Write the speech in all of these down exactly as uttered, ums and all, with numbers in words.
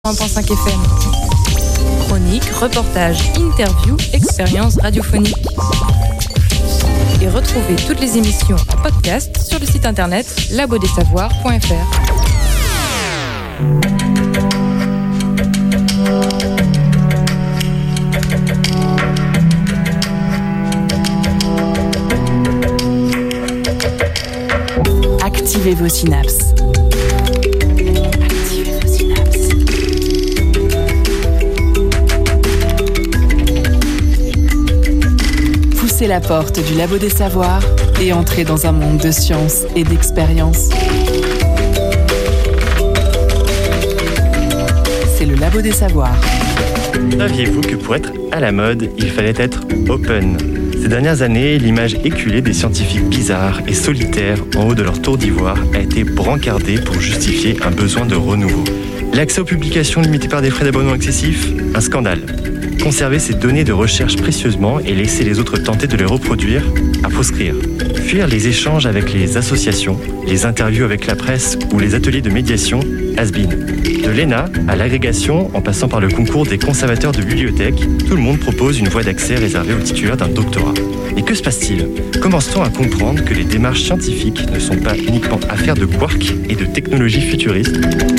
un virgule cinq F M. Chroniques, reportages, interviews, expériences radiophoniques. Et retrouvez toutes les émissions en podcast sur le site internet labo des savoirs point f r. Activez vos synapses. Activez vos synapses. Poussez la porte du Labo des Savoirs et entrez dans un monde de science et d'expérience. C'est le Labo des Savoirs. Saviez-vous que pour être à la mode, il fallait être open ? Ces dernières années, l'image éculée des scientifiques bizarres et solitaires en haut de leur tour d'ivoire a été brancardée pour justifier un besoin de renouveau. L'accès aux publications limité par des frais d'abonnement excessifs, un scandale. Conserver ces données de recherche précieusement et laisser les autres tenter de les reproduire, à proscrire. Fuir les échanges avec les associations, les interviews avec la presse ou les ateliers de médiation, has-been. De l'E N A à l'agrégation, en passant par le concours des conservateurs de bibliothèques, tout le monde propose une voie d'accès réservée aux titulaires d'un doctorat. Et que se passe-t-il ? Commence-t-on à comprendre que les démarches scientifiques ne sont pas uniquement affaires de quarks et de technologies futuristes ?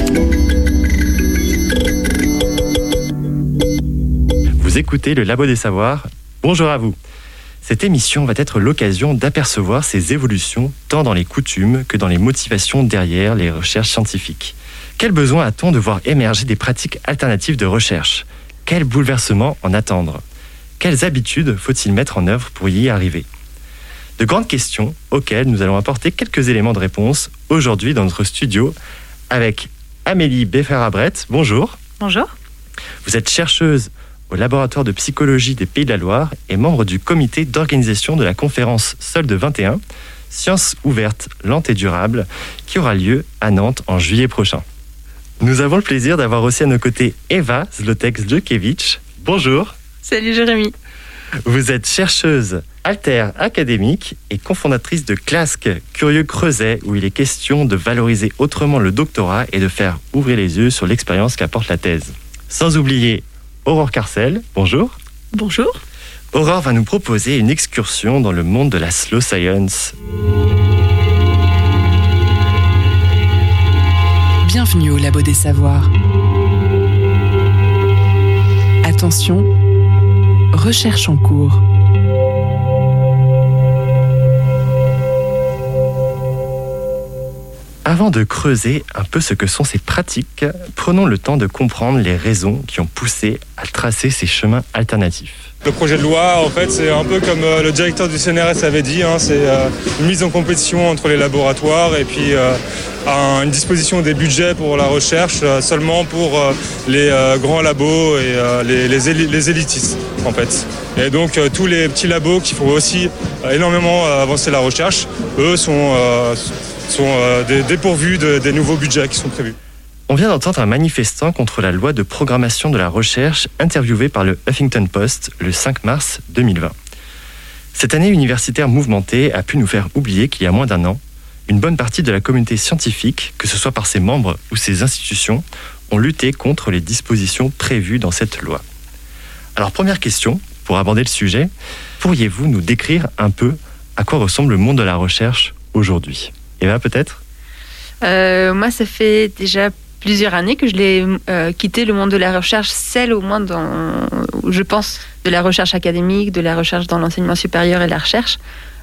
Vous écoutez le Labo des Savoirs. Bonjour à vous. Cette émission va être l'occasion d'apercevoir ces évolutions tant dans les coutumes que dans les motivations derrière les recherches scientifiques. Quel besoin a-t-on de voir émerger des pratiques alternatives de recherche ? Quel bouleversement en attendre ? Quelles habitudes faut-il mettre en œuvre pour y arriver ? De grandes questions auxquelles nous allons apporter quelques éléments de réponse aujourd'hui dans notre studio avec Amélie Beffer-Abret. Bonjour. Bonjour. Vous êtes chercheuse au laboratoire de psychologie des Pays de la Loire et membre du comité d'organisation de la conférence Solde vingt et un, Sciences ouvertes, lentes et durables, qui aura lieu à Nantes en juillet prochain. Nous avons le plaisir d'avoir aussi à nos côtés Eva Zlotek-Zdlukevich. Bonjour. Salut Jérémy. Vous êtes chercheuse alter académique et cofondatrice de Clasque, Curieux Creuset, où il est question de valoriser autrement le doctorat et de faire ouvrir les yeux sur l'expérience qu'apporte la thèse. Sans oublier Aurore Carcel, bonjour. Bonjour. Aurore va nous proposer une excursion dans le monde de la slow science. Bienvenue au Labo des Savoirs. Attention, recherche en cours. Avant de creuser un peu ce que sont ces pratiques, prenons le temps de comprendre les raisons qui ont poussé à tracer ces chemins alternatifs. Le projet de loi, en fait, c'est un peu comme euh, le directeur du C N R S avait dit, hein, c'est euh, une mise en compétition entre les laboratoires et puis euh, un, une disposition des budgets pour la recherche euh, seulement pour euh, les euh, grands labos et euh, les, les, éli- les élitistes, en fait. Et donc, euh, tous les petits labos qui font aussi euh, énormément euh, avancer la recherche, eux sont, euh, sont euh, des, dépourvus de, des nouveaux budgets qui sont prévus. On vient d'entendre un manifestant contre la loi de programmation de la recherche interviewé par le Huffington Post le cinq mars deux mille vingt. Cette année universitaire mouvementée a pu nous faire oublier qu'il y a moins d'un an, une bonne partie de la communauté scientifique, que ce soit par ses membres ou ses institutions, ont lutté contre les dispositions prévues dans cette loi. Alors première question, pour aborder le sujet, pourriez-vous nous décrire un peu à quoi ressemble le monde de la recherche aujourd'hui ? Eva, peut-être ? euh, Moi, ça fait déjà plusieurs années que je l'ai euh, quitté le monde de la recherche, celle au moins dans, je pense, de la recherche académique, de la recherche dans l'enseignement supérieur et la recherche.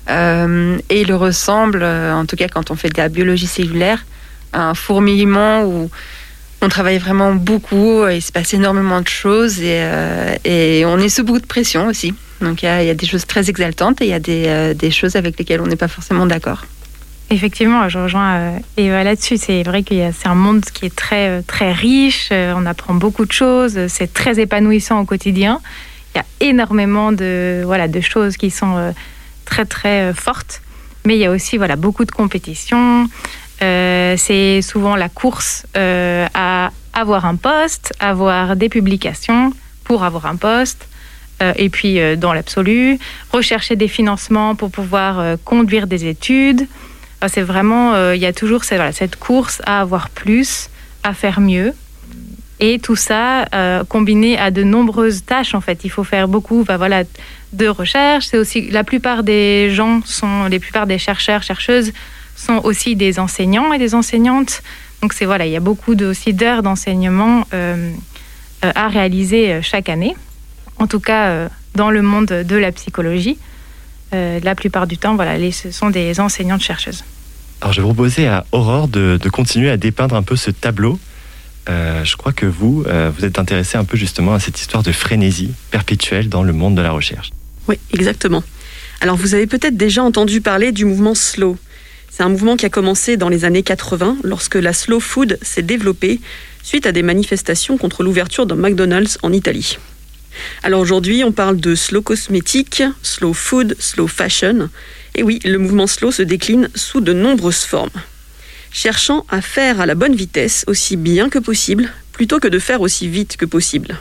Euh, et il ressemble, euh, en tout cas quand on fait de la biologie cellulaire, à un fourmillement où on travaille vraiment beaucoup, et il se passe énormément de choses et, euh, et on est sous beaucoup de pression aussi. Donc il y a, il y a des choses très exaltantes et il y a des, euh, des choses avec lesquelles on n'est pas forcément d'accord. Effectivement, je rejoins euh, Eva là-dessus. C'est vrai que c'est un monde qui est très, très riche, euh, on apprend beaucoup de choses, c'est très épanouissant au quotidien. Il y a énormément de, voilà, de choses qui sont euh, très, très euh, fortes, mais il y a aussi voilà, beaucoup de compétition. Euh, c'est souvent la course euh, à avoir un poste, avoir des publications pour avoir un poste. Euh, et puis, euh, dans l'absolu, rechercher des financements pour pouvoir euh, conduire des études. C'est vraiment, il euh, y a toujours cette, voilà, cette course à avoir plus, à faire mieux. Et tout ça euh, combiné à de nombreuses tâches, en fait. Il faut faire beaucoup bah, voilà, de recherche. C'est aussi, la plupart des gens, sont, la plupart des chercheurs, chercheuses sont aussi des enseignants et des enseignantes. Donc, c'est, voilà, il y a beaucoup de, aussi d'heures d'enseignement euh, euh, à réaliser chaque année. En tout cas, euh, dans le monde de la psychologie, euh, la plupart du temps, voilà, les, ce sont des enseignantes-chercheuses. Alors, je vais proposer à Aurore de, de continuer à dépeindre un peu ce tableau. Euh, je crois que vous, euh, vous êtes intéressé un peu justement à cette histoire de frénésie perpétuelle dans le monde de la recherche. Oui, exactement. Alors, vous avez peut-être déjà entendu parler du mouvement slow. C'est un mouvement qui a commencé dans les années quatre-vingts, lorsque la slow food s'est développée suite à des manifestations contre l'ouverture d'un McDonald's en Italie. Alors aujourd'hui, on parle de slow cosmétique, slow food, slow fashion. Et oui, le mouvement slow se décline sous de nombreuses formes. Cherchant à faire à la bonne vitesse aussi bien que possible, plutôt que de faire aussi vite que possible.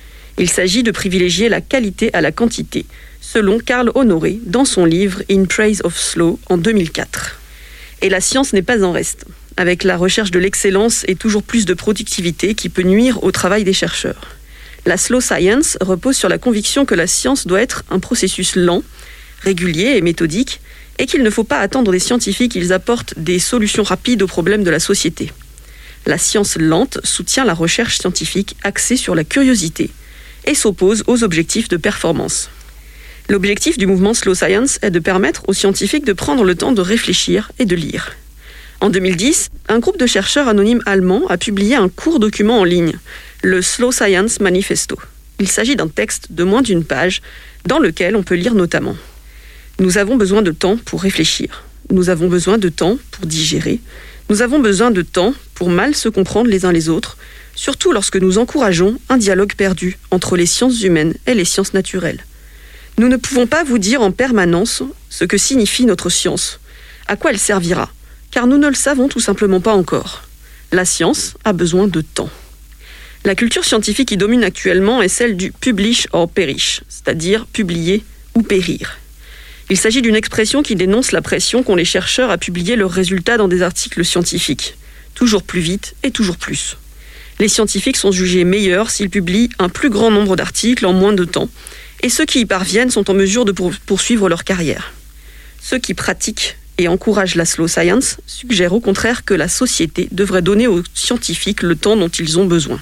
Il s'agit de privilégier la qualité à la quantité, selon Carl Honoré dans son livre In Praise of Slow en deux mille quatre. Et la science n'est pas en reste. Avec la recherche de l'excellence et toujours plus de productivité qui peut nuire au travail des chercheurs. La slow science repose sur la conviction que la science doit être un processus lent, régulier et méthodique, et qu'il ne faut pas attendre des scientifiques qu'ils apportent des solutions rapides aux problèmes de la société. La science lente soutient la recherche scientifique axée sur la curiosité et s'oppose aux objectifs de performance. L'objectif du mouvement Slow Science est de permettre aux scientifiques de prendre le temps de réfléchir et de lire. En deux mille dix, un groupe de chercheurs anonymes allemands a publié un court document en ligne, le Slow Science Manifesto. Il s'agit d'un texte de moins d'une page dans lequel on peut lire notamment: nous avons besoin de temps pour réfléchir. Nous avons besoin de temps pour digérer. Nous avons besoin de temps pour mal se comprendre les uns les autres, surtout lorsque nous encourageons un dialogue perdu entre les sciences humaines et les sciences naturelles. Nous ne pouvons pas vous dire en permanence ce que signifie notre science, à quoi elle servira, car nous ne le savons tout simplement pas encore. La science a besoin de temps. La culture scientifique qui domine actuellement est celle du publish or perish, c'est-à-dire publier ou périr. Il s'agit d'une expression qui dénonce la pression qu'ont les chercheurs à publier leurs résultats dans des articles scientifiques, toujours plus vite et toujours plus. Les scientifiques sont jugés meilleurs s'ils publient un plus grand nombre d'articles en moins de temps, et ceux qui y parviennent sont en mesure de poursuivre leur carrière. Ceux qui pratiquent et encouragent la slow science suggèrent au contraire que la société devrait donner aux scientifiques le temps dont ils ont besoin.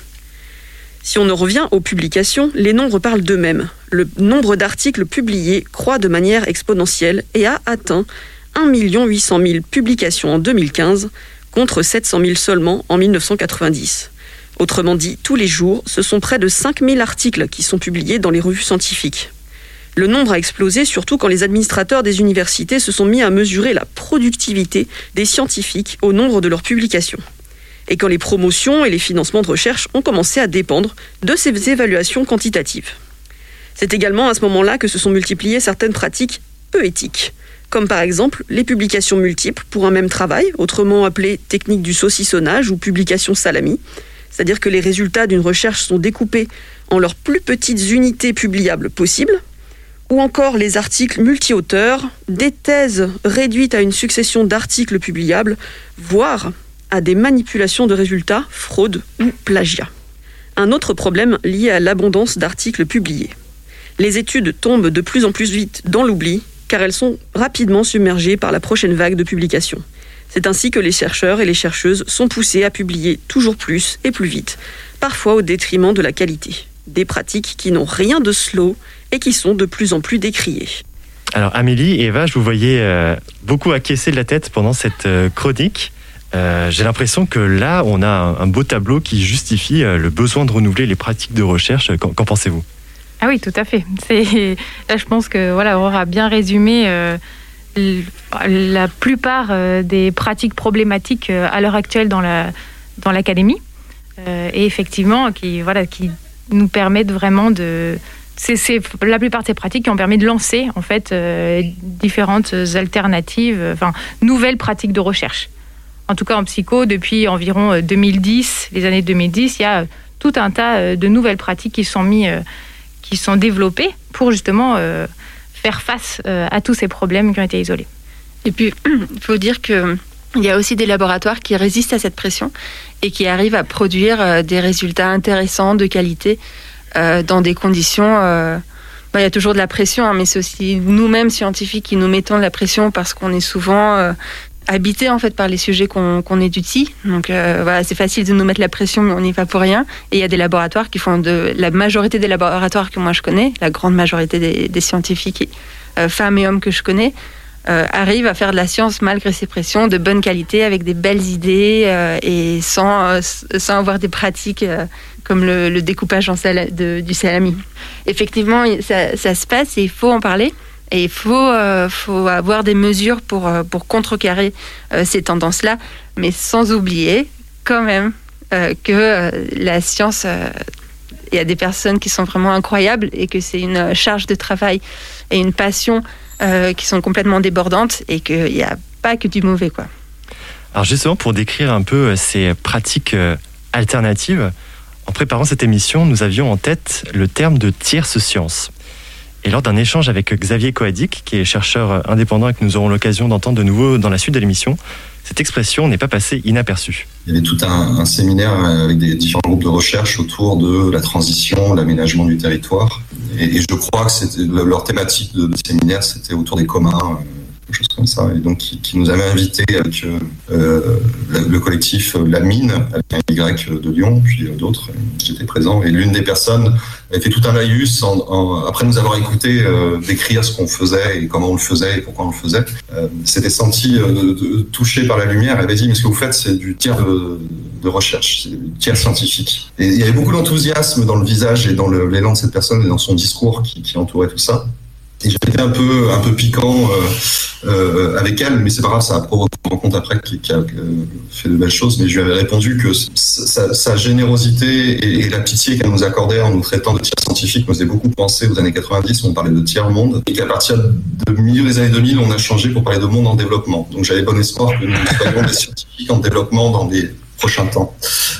Si on en revient aux publications, les nombres parlent d'eux-mêmes. Le nombre d'articles publiés croît de manière exponentielle et a atteint un million huit cent mille publications en deux mille quinze, contre sept cent mille seulement en mille neuf cent quatre-vingt-dix. Autrement dit, tous les jours, ce sont près de cinq mille articles qui sont publiés dans les revues scientifiques. Le nombre a explosé surtout quand les administrateurs des universités se sont mis à mesurer la productivité des scientifiques au nombre de leurs publications. Et quand les promotions et les financements de recherche ont commencé à dépendre de ces évaluations quantitatives. C'est également à ce moment-là que se sont multipliées certaines pratiques peu éthiques, comme par exemple les publications multiples pour un même travail, autrement appelées techniques du saucissonnage ou publication salami, c'est-à-dire que les résultats d'une recherche sont découpés en leurs plus petites unités publiables possibles, ou encore les articles multi-auteurs, des thèses réduites à une succession d'articles publiables, voire à des manipulations de résultats, fraude ou plagiat. Un autre problème lié à l'abondance d'articles publiés. Les études tombent de plus en plus vite dans l'oubli, car elles sont rapidement submergées par la prochaine vague de publications. C'est ainsi que les chercheurs et les chercheuses sont poussés à publier toujours plus et plus vite, parfois au détriment de la qualité. Des pratiques qui n'ont rien de slow et qui sont de plus en plus décriées. Alors Amélie et Eva, je vous voyais euh, beaucoup acquiescer de la tête pendant cette euh, chronique. Euh, j'ai l'impression que là, on a un, un beau tableau qui justifie euh, le besoin de renouveler les pratiques de recherche. Qu'en, qu'en pensez-vous ? Ah oui, tout à fait. C'est... Là, je pense que voilà, Aurore a bien résumé euh, la plupart euh, des pratiques problématiques euh, à l'heure actuelle dans, la, dans l'académie. Euh, et effectivement, qui, voilà, qui nous permettent vraiment de... C'est, c'est la plupart de ces pratiques qui ont permis de lancer en fait, euh, différentes alternatives, euh, enfin, nouvelles pratiques de recherche. En tout cas, en psycho, depuis environ deux mille dix, les années deux mille dix, il y a tout un tas de nouvelles pratiques qui sont, mis, qui sont développées pour justement faire face à tous ces problèmes qui ont été isolés. Et puis, il faut dire que il y a aussi des laboratoires qui résistent à cette pression et qui arrivent à produire euh, des résultats intéressants, de qualité, euh, dans des conditions... Euh, bah, il y a toujours de la pression, hein, mais c'est aussi nous-mêmes, scientifiques, qui nous mettons de la pression parce qu'on est souvent euh, habités en fait, par les sujets qu'on, qu'on étudie. Donc euh, voilà, c'est facile de nous mettre la pression, mais on n'y va pour rien. Et il y a des laboratoires qui font... de la majorité des laboratoires que moi je connais, la grande majorité des, des scientifiques, euh, femmes et hommes que je connais, Euh, arrive à faire de la science malgré ces pressions, de bonne qualité, avec des belles idées euh, et sans, euh, sans avoir des pratiques euh, comme le, le découpage en sal- de, du salami. Effectivement, ça, ça se passe et il faut en parler. Et il faut, euh, faut avoir des mesures pour, euh, pour contrecarrer euh, ces tendances-là, mais sans oublier quand même euh, que euh, la science... Euh, il y a des personnes qui sont vraiment incroyables et que c'est une charge de travail et une passion euh, qui sont complètement débordantes et qu'il n'y a pas que du mauvais, quoi. Alors justement, pour décrire un peu ces pratiques alternatives, en préparant cette émission, nous avions en tête le terme de tierce science. Et lors d'un échange avec Xavier Coadic, qui est chercheur indépendant et que nous aurons l'occasion d'entendre de nouveau dans la suite de l'émission, cette expression n'est pas passée inaperçue. Il y avait tout un, un séminaire avec des différents groupes de recherche autour de la transition, l'aménagement du territoire. Et, et je crois que c'était, leur thématique de, de séminaire, c'était autour des communs, quelque chose comme ça. Et donc, qui, qui nous avait invités avec euh, le collectif La Mine, avec un Y de Lyon, puis d'autres. J'étais présent. Et l'une des personnes avait fait tout un laïus, en, en, après nous avoir écouté euh, décrire ce qu'on faisait et comment on le faisait et pourquoi on le faisait. Euh, s'était senti euh, touché par la lumière. Elle avait dit, mais ce que vous faites, c'est du tiers de, de recherche, c'est du tiers scientifique. Et il y avait beaucoup d'enthousiasme dans le visage et dans le, l'élan de cette personne et dans son discours qui, qui entourait tout ça. Et j'étais un peu, un peu piquant euh, euh, avec elle, mais c'est pas grave, ça a provoqué une rencontre après qui, qui a fait de belles choses. Mais je lui avais répondu que sa, sa générosité et, et la pitié qu'elle nous accordait en nous traitant de tiers scientifiques me faisait beaucoup penser aux années quatre-vingt-dix où on parlait de tiers-monde. Et qu'à partir de milieu des années deux mille, on a changé pour parler de monde en développement. Donc j'avais bon espoir que nous soyons des scientifiques en développement dans les prochains temps.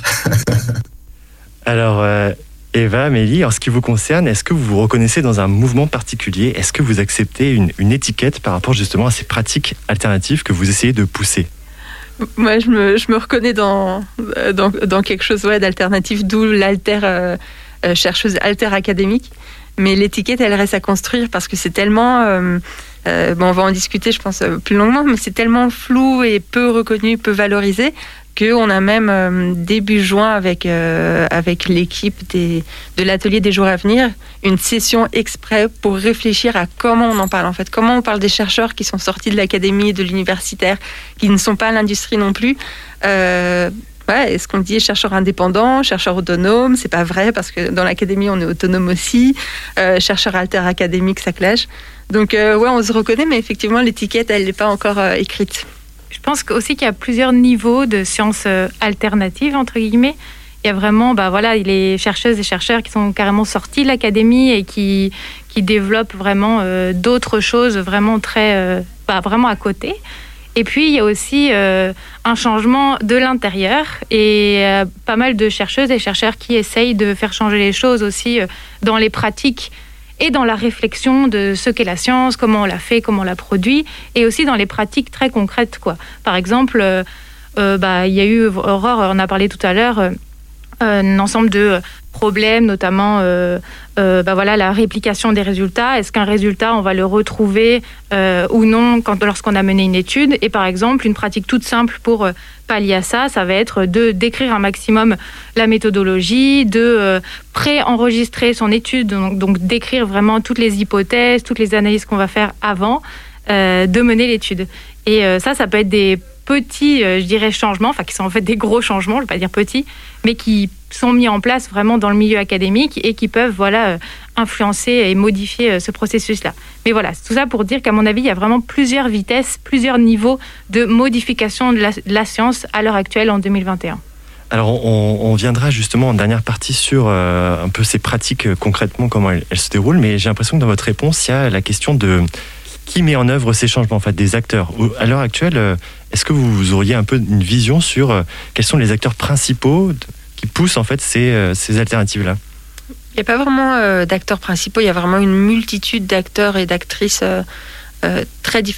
Alors... Euh... Eva, Amélie, en ce qui vous concerne, est-ce que vous vous reconnaissez dans un mouvement particulier ? Est-ce que vous acceptez une, une étiquette par rapport justement à ces pratiques alternatives que vous essayez de pousser ? Moi, je me, je me reconnais dans, dans, dans quelque chose ouais, d'alternatif, d'où l'alter euh, chercheuse, alter académique. Mais l'étiquette, elle reste à construire parce que c'est tellement... Euh, euh, bon, on va en discuter, je pense, plus longuement, mais c'est tellement flou et peu reconnu, peu valorisé, qu'on a même euh, début juin avec, euh, avec l'équipe des, de l'atelier des jours à venir, une session exprès pour réfléchir à comment on en parle en fait, comment on parle des chercheurs qui sont sortis de l'académie, de l'universitaire, qui ne sont pas à l'industrie non plus. Euh, ouais, est-ce qu'on dit chercheur indépendant, chercheur autonome ? C'est pas vrai parce que dans l'académie on est autonome aussi. Euh, chercheur alter académique, ça clash. Donc euh, ouais, on se reconnaît, mais effectivement l'étiquette elle n'est pas encore euh, écrite. Je pense aussi qu'il y a plusieurs niveaux de sciences alternatives, entre guillemets. Il y a vraiment bah voilà, les chercheuses et chercheurs qui sont carrément sortis de l'académie et qui, qui développent vraiment euh, d'autres choses vraiment, très, euh, bah, vraiment à côté. Et puis, il y a aussi euh, un changement de l'intérieur et euh, pas mal de chercheuses et chercheurs qui essayent de faire changer les choses aussi euh, dans les pratiques et dans la réflexion de ce qu'est la science, comment on la fait, comment on la produit, et aussi dans les pratiques très concrètes, quoi. Par exemple, euh, euh, bah, il y a eu, Aurore, on a parlé tout à l'heure, euh, un ensemble de problèmes, notamment euh, euh, bah voilà, la réplication des résultats. Est-ce qu'un résultat, on va le retrouver euh, ou non quand, lorsqu'on a mené une étude ? Et par exemple, une pratique toute simple pour euh, pallier à ça, ça va être de d'écrire un maximum la méthodologie, de euh, pré-enregistrer son étude, donc, donc d'écrire vraiment toutes les hypothèses, toutes les analyses qu'on va faire avant euh, de mener l'étude. Et euh, ça, ça peut être des petits, euh, je dirais, changements, enfin qui sont en fait des gros changements, je ne vais pas dire petits, mais qui sont mis en place vraiment dans le milieu académique et qui peuvent voilà, euh, influencer et modifier euh, ce processus-là. Mais voilà, tout ça pour dire qu'à mon avis, il y a vraiment plusieurs vitesses, plusieurs niveaux de modification de la, de la science à l'heure actuelle en deux mille vingt et un. Alors on, on viendra justement en dernière partie sur euh, un peu ces pratiques euh, concrètement, comment elles, elles se déroulent, mais j'ai l'impression que dans votre réponse, il y a la question de qui met en œuvre ces changements, en fait, des acteurs. À l'heure actuelle, est-ce que vous auriez un peu une vision sur quels sont les acteurs principaux qui poussent en fait ces, ces alternatives-là ? Il n'y a pas vraiment euh, d'acteurs principaux, il y a vraiment une multitude d'acteurs et d'actrices euh, euh, très différents.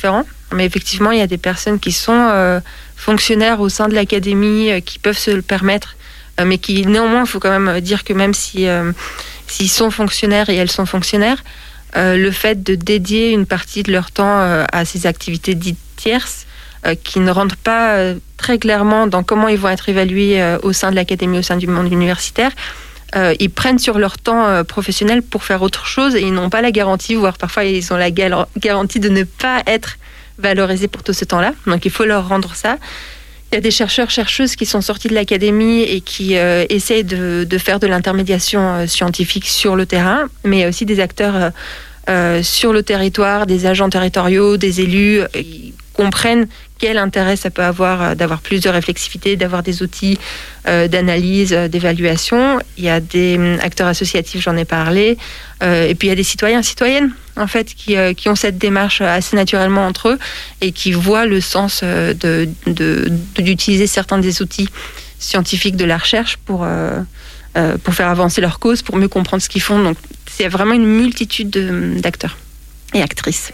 Mais effectivement, il y a des personnes qui sont euh, fonctionnaires au sein de l'académie, euh, qui peuvent se le permettre, euh, mais qui, néanmoins, il faut quand même dire que même si, euh, s'ils sont fonctionnaires et elles sont fonctionnaires, euh, le fait de dédier une partie de leur temps euh, à ces activités dites tierces, euh, qui ne rentrent pas euh, très clairement dans comment ils vont être évalués euh, au sein de l'académie, au sein du monde universitaire, Euh, ils prennent sur leur temps euh, professionnel pour faire autre chose et ils n'ont pas la garantie, voire parfois ils ont la gal- garantie de ne pas être valorisés pour tout ce temps-là. Donc il faut leur rendre ça. Il y a des chercheurs, chercheuses qui sont sortis de l'académie et qui euh, essayent de, de faire de l'intermédiation euh, scientifique sur le terrain, mais il y a aussi des acteurs euh, euh, sur le territoire, des agents territoriaux, des élus, euh, qui comprennent quel intérêt ça peut avoir euh, d'avoir plus de réflexivité, d'avoir des outils euh, d'analyse, euh, d'évaluation. Il y a des euh, acteurs associatifs, j'en ai parlé, euh, et puis il y a des citoyens, citoyennes, en fait, qui, euh, qui ont cette démarche assez naturellement entre eux et qui voient le sens euh, de, de, de, d'utiliser certains des outils scientifiques de la recherche pour, euh, euh, pour faire avancer leur cause, pour mieux comprendre ce qu'ils font. Donc c'est vraiment une multitude de, d'acteurs et actrices.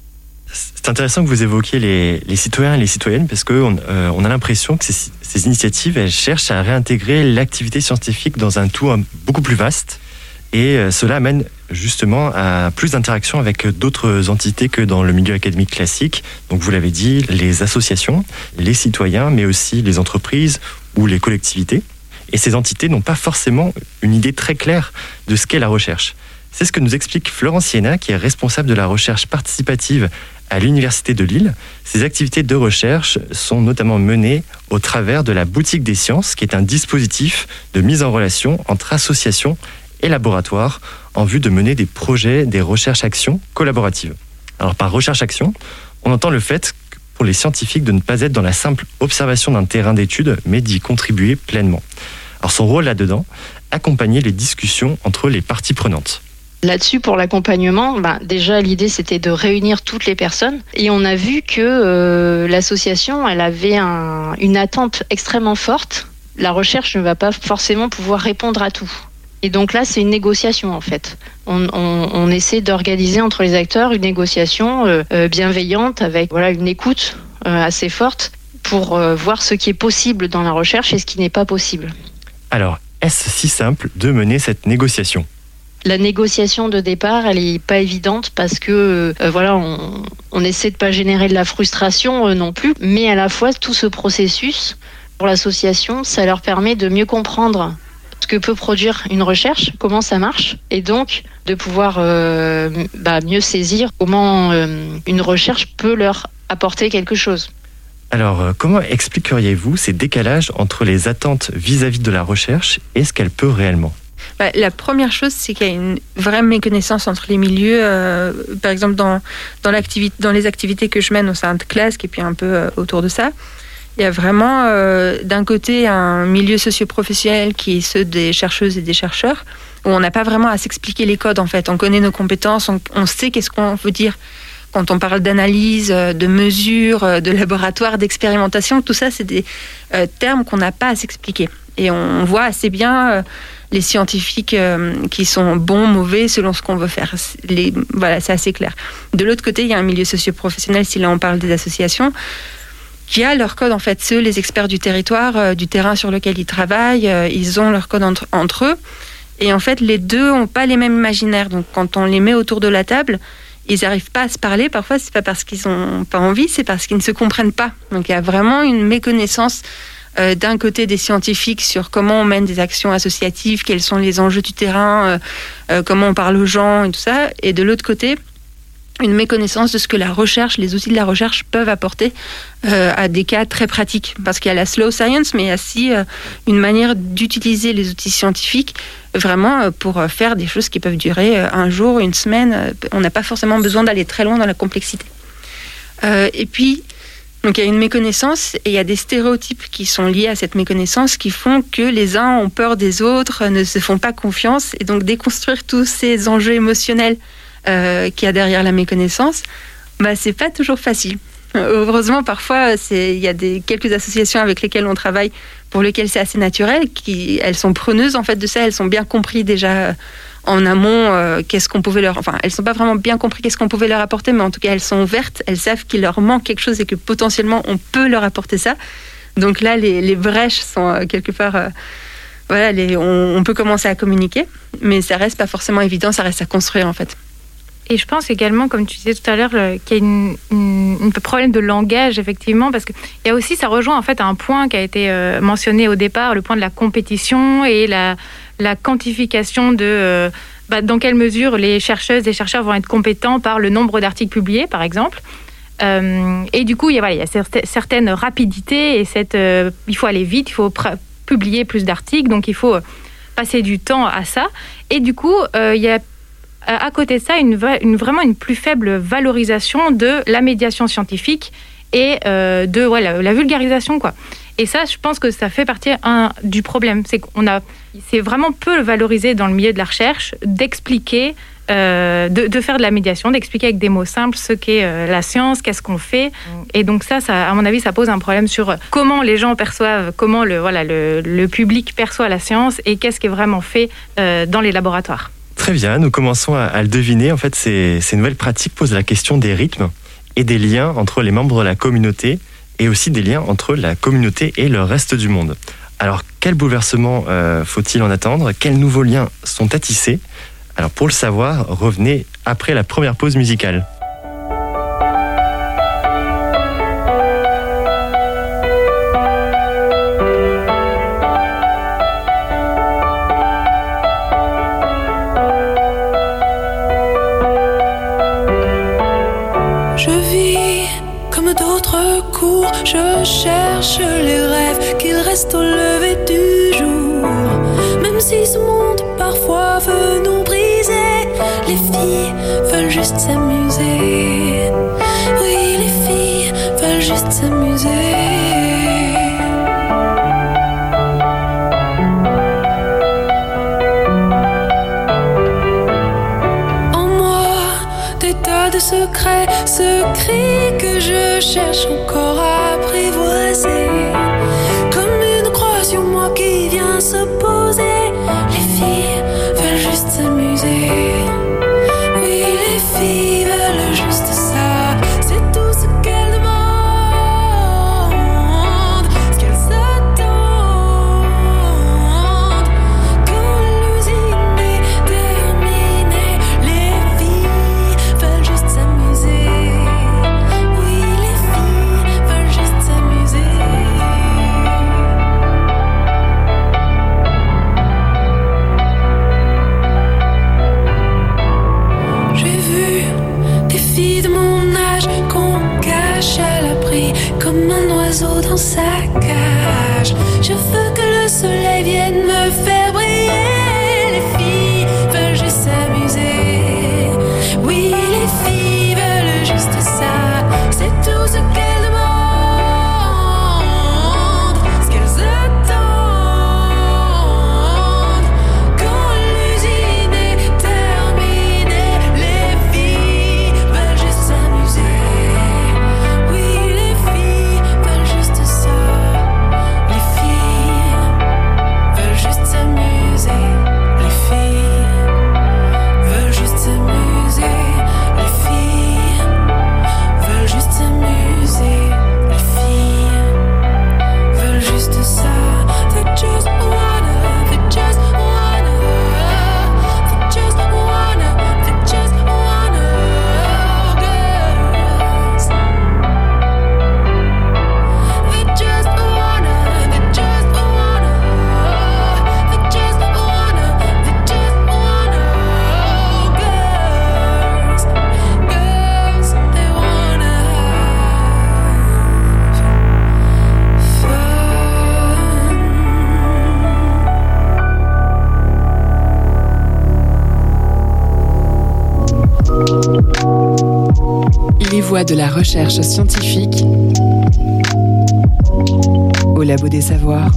C'est intéressant que vous évoquiez les, les citoyens et les citoyennes parce qu'on euh, on a l'impression que ces, ces initiatives, elles cherchent à réintégrer l'activité scientifique dans un tout un, beaucoup plus vaste et euh, cela amène justement à plus d'interaction avec d'autres entités que dans le milieu académique classique. Donc vous l'avez dit, les associations, les citoyens, mais aussi les entreprises ou les collectivités. Et ces entités n'ont pas forcément une idée très claire de ce qu'est la recherche. C'est ce que nous explique Florence Siena, qui est responsable de la recherche participative à l'Université de Lille. Ces activités de recherche sont notamment menées au travers de la Boutique des Sciences, qui est un dispositif de mise en relation entre associations et laboratoires en vue de mener des projets, des recherches-actions collaboratives. Alors par recherche-action, on entend le fait pour les scientifiques de ne pas être dans la simple observation d'un terrain d'étude, mais d'y contribuer pleinement. Alors son rôle là-dedans, accompagner les discussions entre les parties prenantes. Là-dessus, pour l'accompagnement, bah, déjà l'idée c'était de réunir toutes les personnes et on a vu que euh, l'association elle avait un, une attente extrêmement forte. La recherche ne va pas forcément pouvoir répondre à tout. Et donc là, c'est une négociation en fait. On, on, on essaie d'organiser entre les acteurs une négociation euh, euh, bienveillante avec voilà une écoute euh, assez forte pour euh, voir ce qui est possible dans la recherche et ce qui n'est pas possible. Alors, est-ce si simple de mener cette négociation ? La négociation de départ, elle est pas évidente parce que euh, voilà, on, on essaie de pas générer de la frustration euh, non plus, mais à la fois tout ce processus pour l'association, ça leur permet de mieux comprendre ce que peut produire une recherche, comment ça marche, et donc de pouvoir euh, bah, mieux saisir comment euh, une recherche peut leur apporter quelque chose. Alors, comment expliqueriez-vous ces décalages entre les attentes vis-à-vis de la recherche et ce qu'elle peut réellement ? Bah, la première chose, c'est qu'il y a une vraie méconnaissance entre les milieux. Euh, par exemple, dans, dans, l'activité, dans les activités que je mène au sein de classe, et puis un peu euh, autour de ça, il y a vraiment, euh, d'un côté, un milieu socio-professionnel qui est ceux des chercheuses et des chercheurs, où on n'a pas vraiment à s'expliquer les codes, en fait. On connaît nos compétences, on, on sait qu'est-ce qu'on veut dire quand on parle d'analyse, de mesure, de laboratoire, d'expérimentation. Tout ça, c'est des euh, termes qu'on n'a pas à s'expliquer. Et on voit assez bien euh, les scientifiques euh, qui sont bons, mauvais, selon ce qu'on veut faire. Les, voilà, c'est assez clair. De l'autre côté, il y a un milieu socio-professionnel, si là on parle des associations, qui a leur code, en fait. Ceux, les experts du territoire, euh, du terrain sur lequel ils travaillent, euh, ils ont leur code entre, entre eux. Et en fait, les deux n'ont pas les mêmes imaginaires. Donc, quand on les met autour de la table, ils n'arrivent pas à se parler. Parfois, c'est pas parce qu'ils n'ont pas envie, c'est parce qu'ils ne se comprennent pas. Donc, il y a vraiment une méconnaissance euh, d'un côté des scientifiques sur comment on mène des actions associatives, quels sont les enjeux du terrain, euh, euh, comment on parle aux gens et tout ça. Et de l'autre côté, une méconnaissance de ce que la recherche, les outils de la recherche peuvent apporter euh, à des cas très pratiques. Parce qu'il y a la slow science, mais il y a aussi euh, une manière d'utiliser les outils scientifiques vraiment euh, pour faire des choses qui peuvent durer euh, un jour, une semaine. Euh, on n'a pas forcément besoin d'aller très loin dans la complexité. Euh, et puis, donc il y a une méconnaissance et il y a des stéréotypes qui sont liés à cette méconnaissance qui font que les uns ont peur des autres, ne se font pas confiance. Et donc déconstruire tous ces enjeux émotionnels Euh, qu'il y a derrière la méconnaissance, bah, c'est pas toujours facile. Heureusement, parfois, c'est, il y a des, quelques associations avec lesquelles on travaille pour lesquelles c'est assez naturel, qui, elles sont preneuses en fait de ça, elles sont bien compris déjà en amont euh, qu'est-ce qu'on pouvait leur... Enfin, elles sont pas vraiment bien compris qu'est-ce qu'on pouvait leur apporter, mais en tout cas, elles sont ouvertes, elles savent qu'il leur manque quelque chose et que potentiellement, on peut leur apporter ça. Donc là, les, les brèches sont euh, quelque part... Euh, voilà, les, on, on peut commencer à communiquer, mais ça reste pas forcément évident, ça reste à construire en fait. Et je pense également, comme tu disais tout à l'heure, qu'il y a une, une, un problème de langage, effectivement, parce qu'il y a aussi, ça rejoint en fait un point qui a été euh, mentionné au départ, le point de la compétition et la, la quantification de euh, bah, dans quelle mesure les chercheuses et chercheurs vont être compétents par le nombre d'articles publiés, par exemple. Euh, et du coup, il y a, voilà, il y a certaines rapidités et cette, euh, il faut aller vite, il faut pr- publier plus d'articles, donc il faut passer du temps à ça. Et du coup, euh, il y a à côté de ça, une, une, vraiment une plus faible valorisation de la médiation scientifique et euh, de ouais, la, la vulgarisation, quoi. Et ça, je pense que ça fait partie un, du problème. C'est qu'on a, c'est vraiment peu valorisé dans le milieu de la recherche d'expliquer, euh, de, de faire de la médiation, d'expliquer avec des mots simples ce qu'est euh, la science, qu'est-ce qu'on fait. Et donc ça, ça, à mon avis, ça pose un problème sur comment les gens perçoivent, comment le, voilà, le, le public perçoit la science et qu'est-ce qui est vraiment fait euh, dans les laboratoires. Très bien, nous commençons à, à le deviner. En fait, ces, ces nouvelles pratiques posent la question des rythmes et des liens entre les membres de la communauté et aussi des liens entre la communauté et le reste du monde. Alors, quel bouleversement euh, faut-il en attendre ? Quels nouveaux liens sont à tisser ? Alors, pour le savoir, revenez après la première pause musicale. Je cherche les rêves qu'ils restent au lever du jour. Même si ce monde parfois veut nous briser, les filles veulent juste s'amuser. Oui, les filles veulent juste s'amuser. En moi, des tas de secrets, ce cri que je cherche encore à apprivoiser. Comme une croix sur moi qui vient se poser. Les filles veulent juste s'amuser. Oui, les filles veulent juste ça. C'est tout ce qu'elles demandent, ce qu'elles attendent. Quand l'usine est terminée, les filles veulent juste s'amuser. Oui, les filles veulent juste s'amuser. J'ai vu des filles de mon âge qu'on cache à l'abri comme un oiseau dans sa cage. Je veux que le soleil vienne me faire briller. Les filles veulent juste s'amuser. Oui, les filles veulent juste ça. C'est tout ce qu'elles demandent, ce qu'elles attendent. Quand l'usine est terminée, les filles veulent juste s'amuser. Oui, les filles veulent juste ça. Les filles veulent juste s'amuser. Les filles veulent juste s'amuser. Les filles veulent juste s'amuser. Les filles veulent juste ça. They just wanna, they just wanna, they just wanna, they just wanna, girls. They just wanna, they just wanna, they just wanna, they just wanna, girls. Girls, they wanna have fun. Les voix de la recherche scientifique au Labo des Savoirs.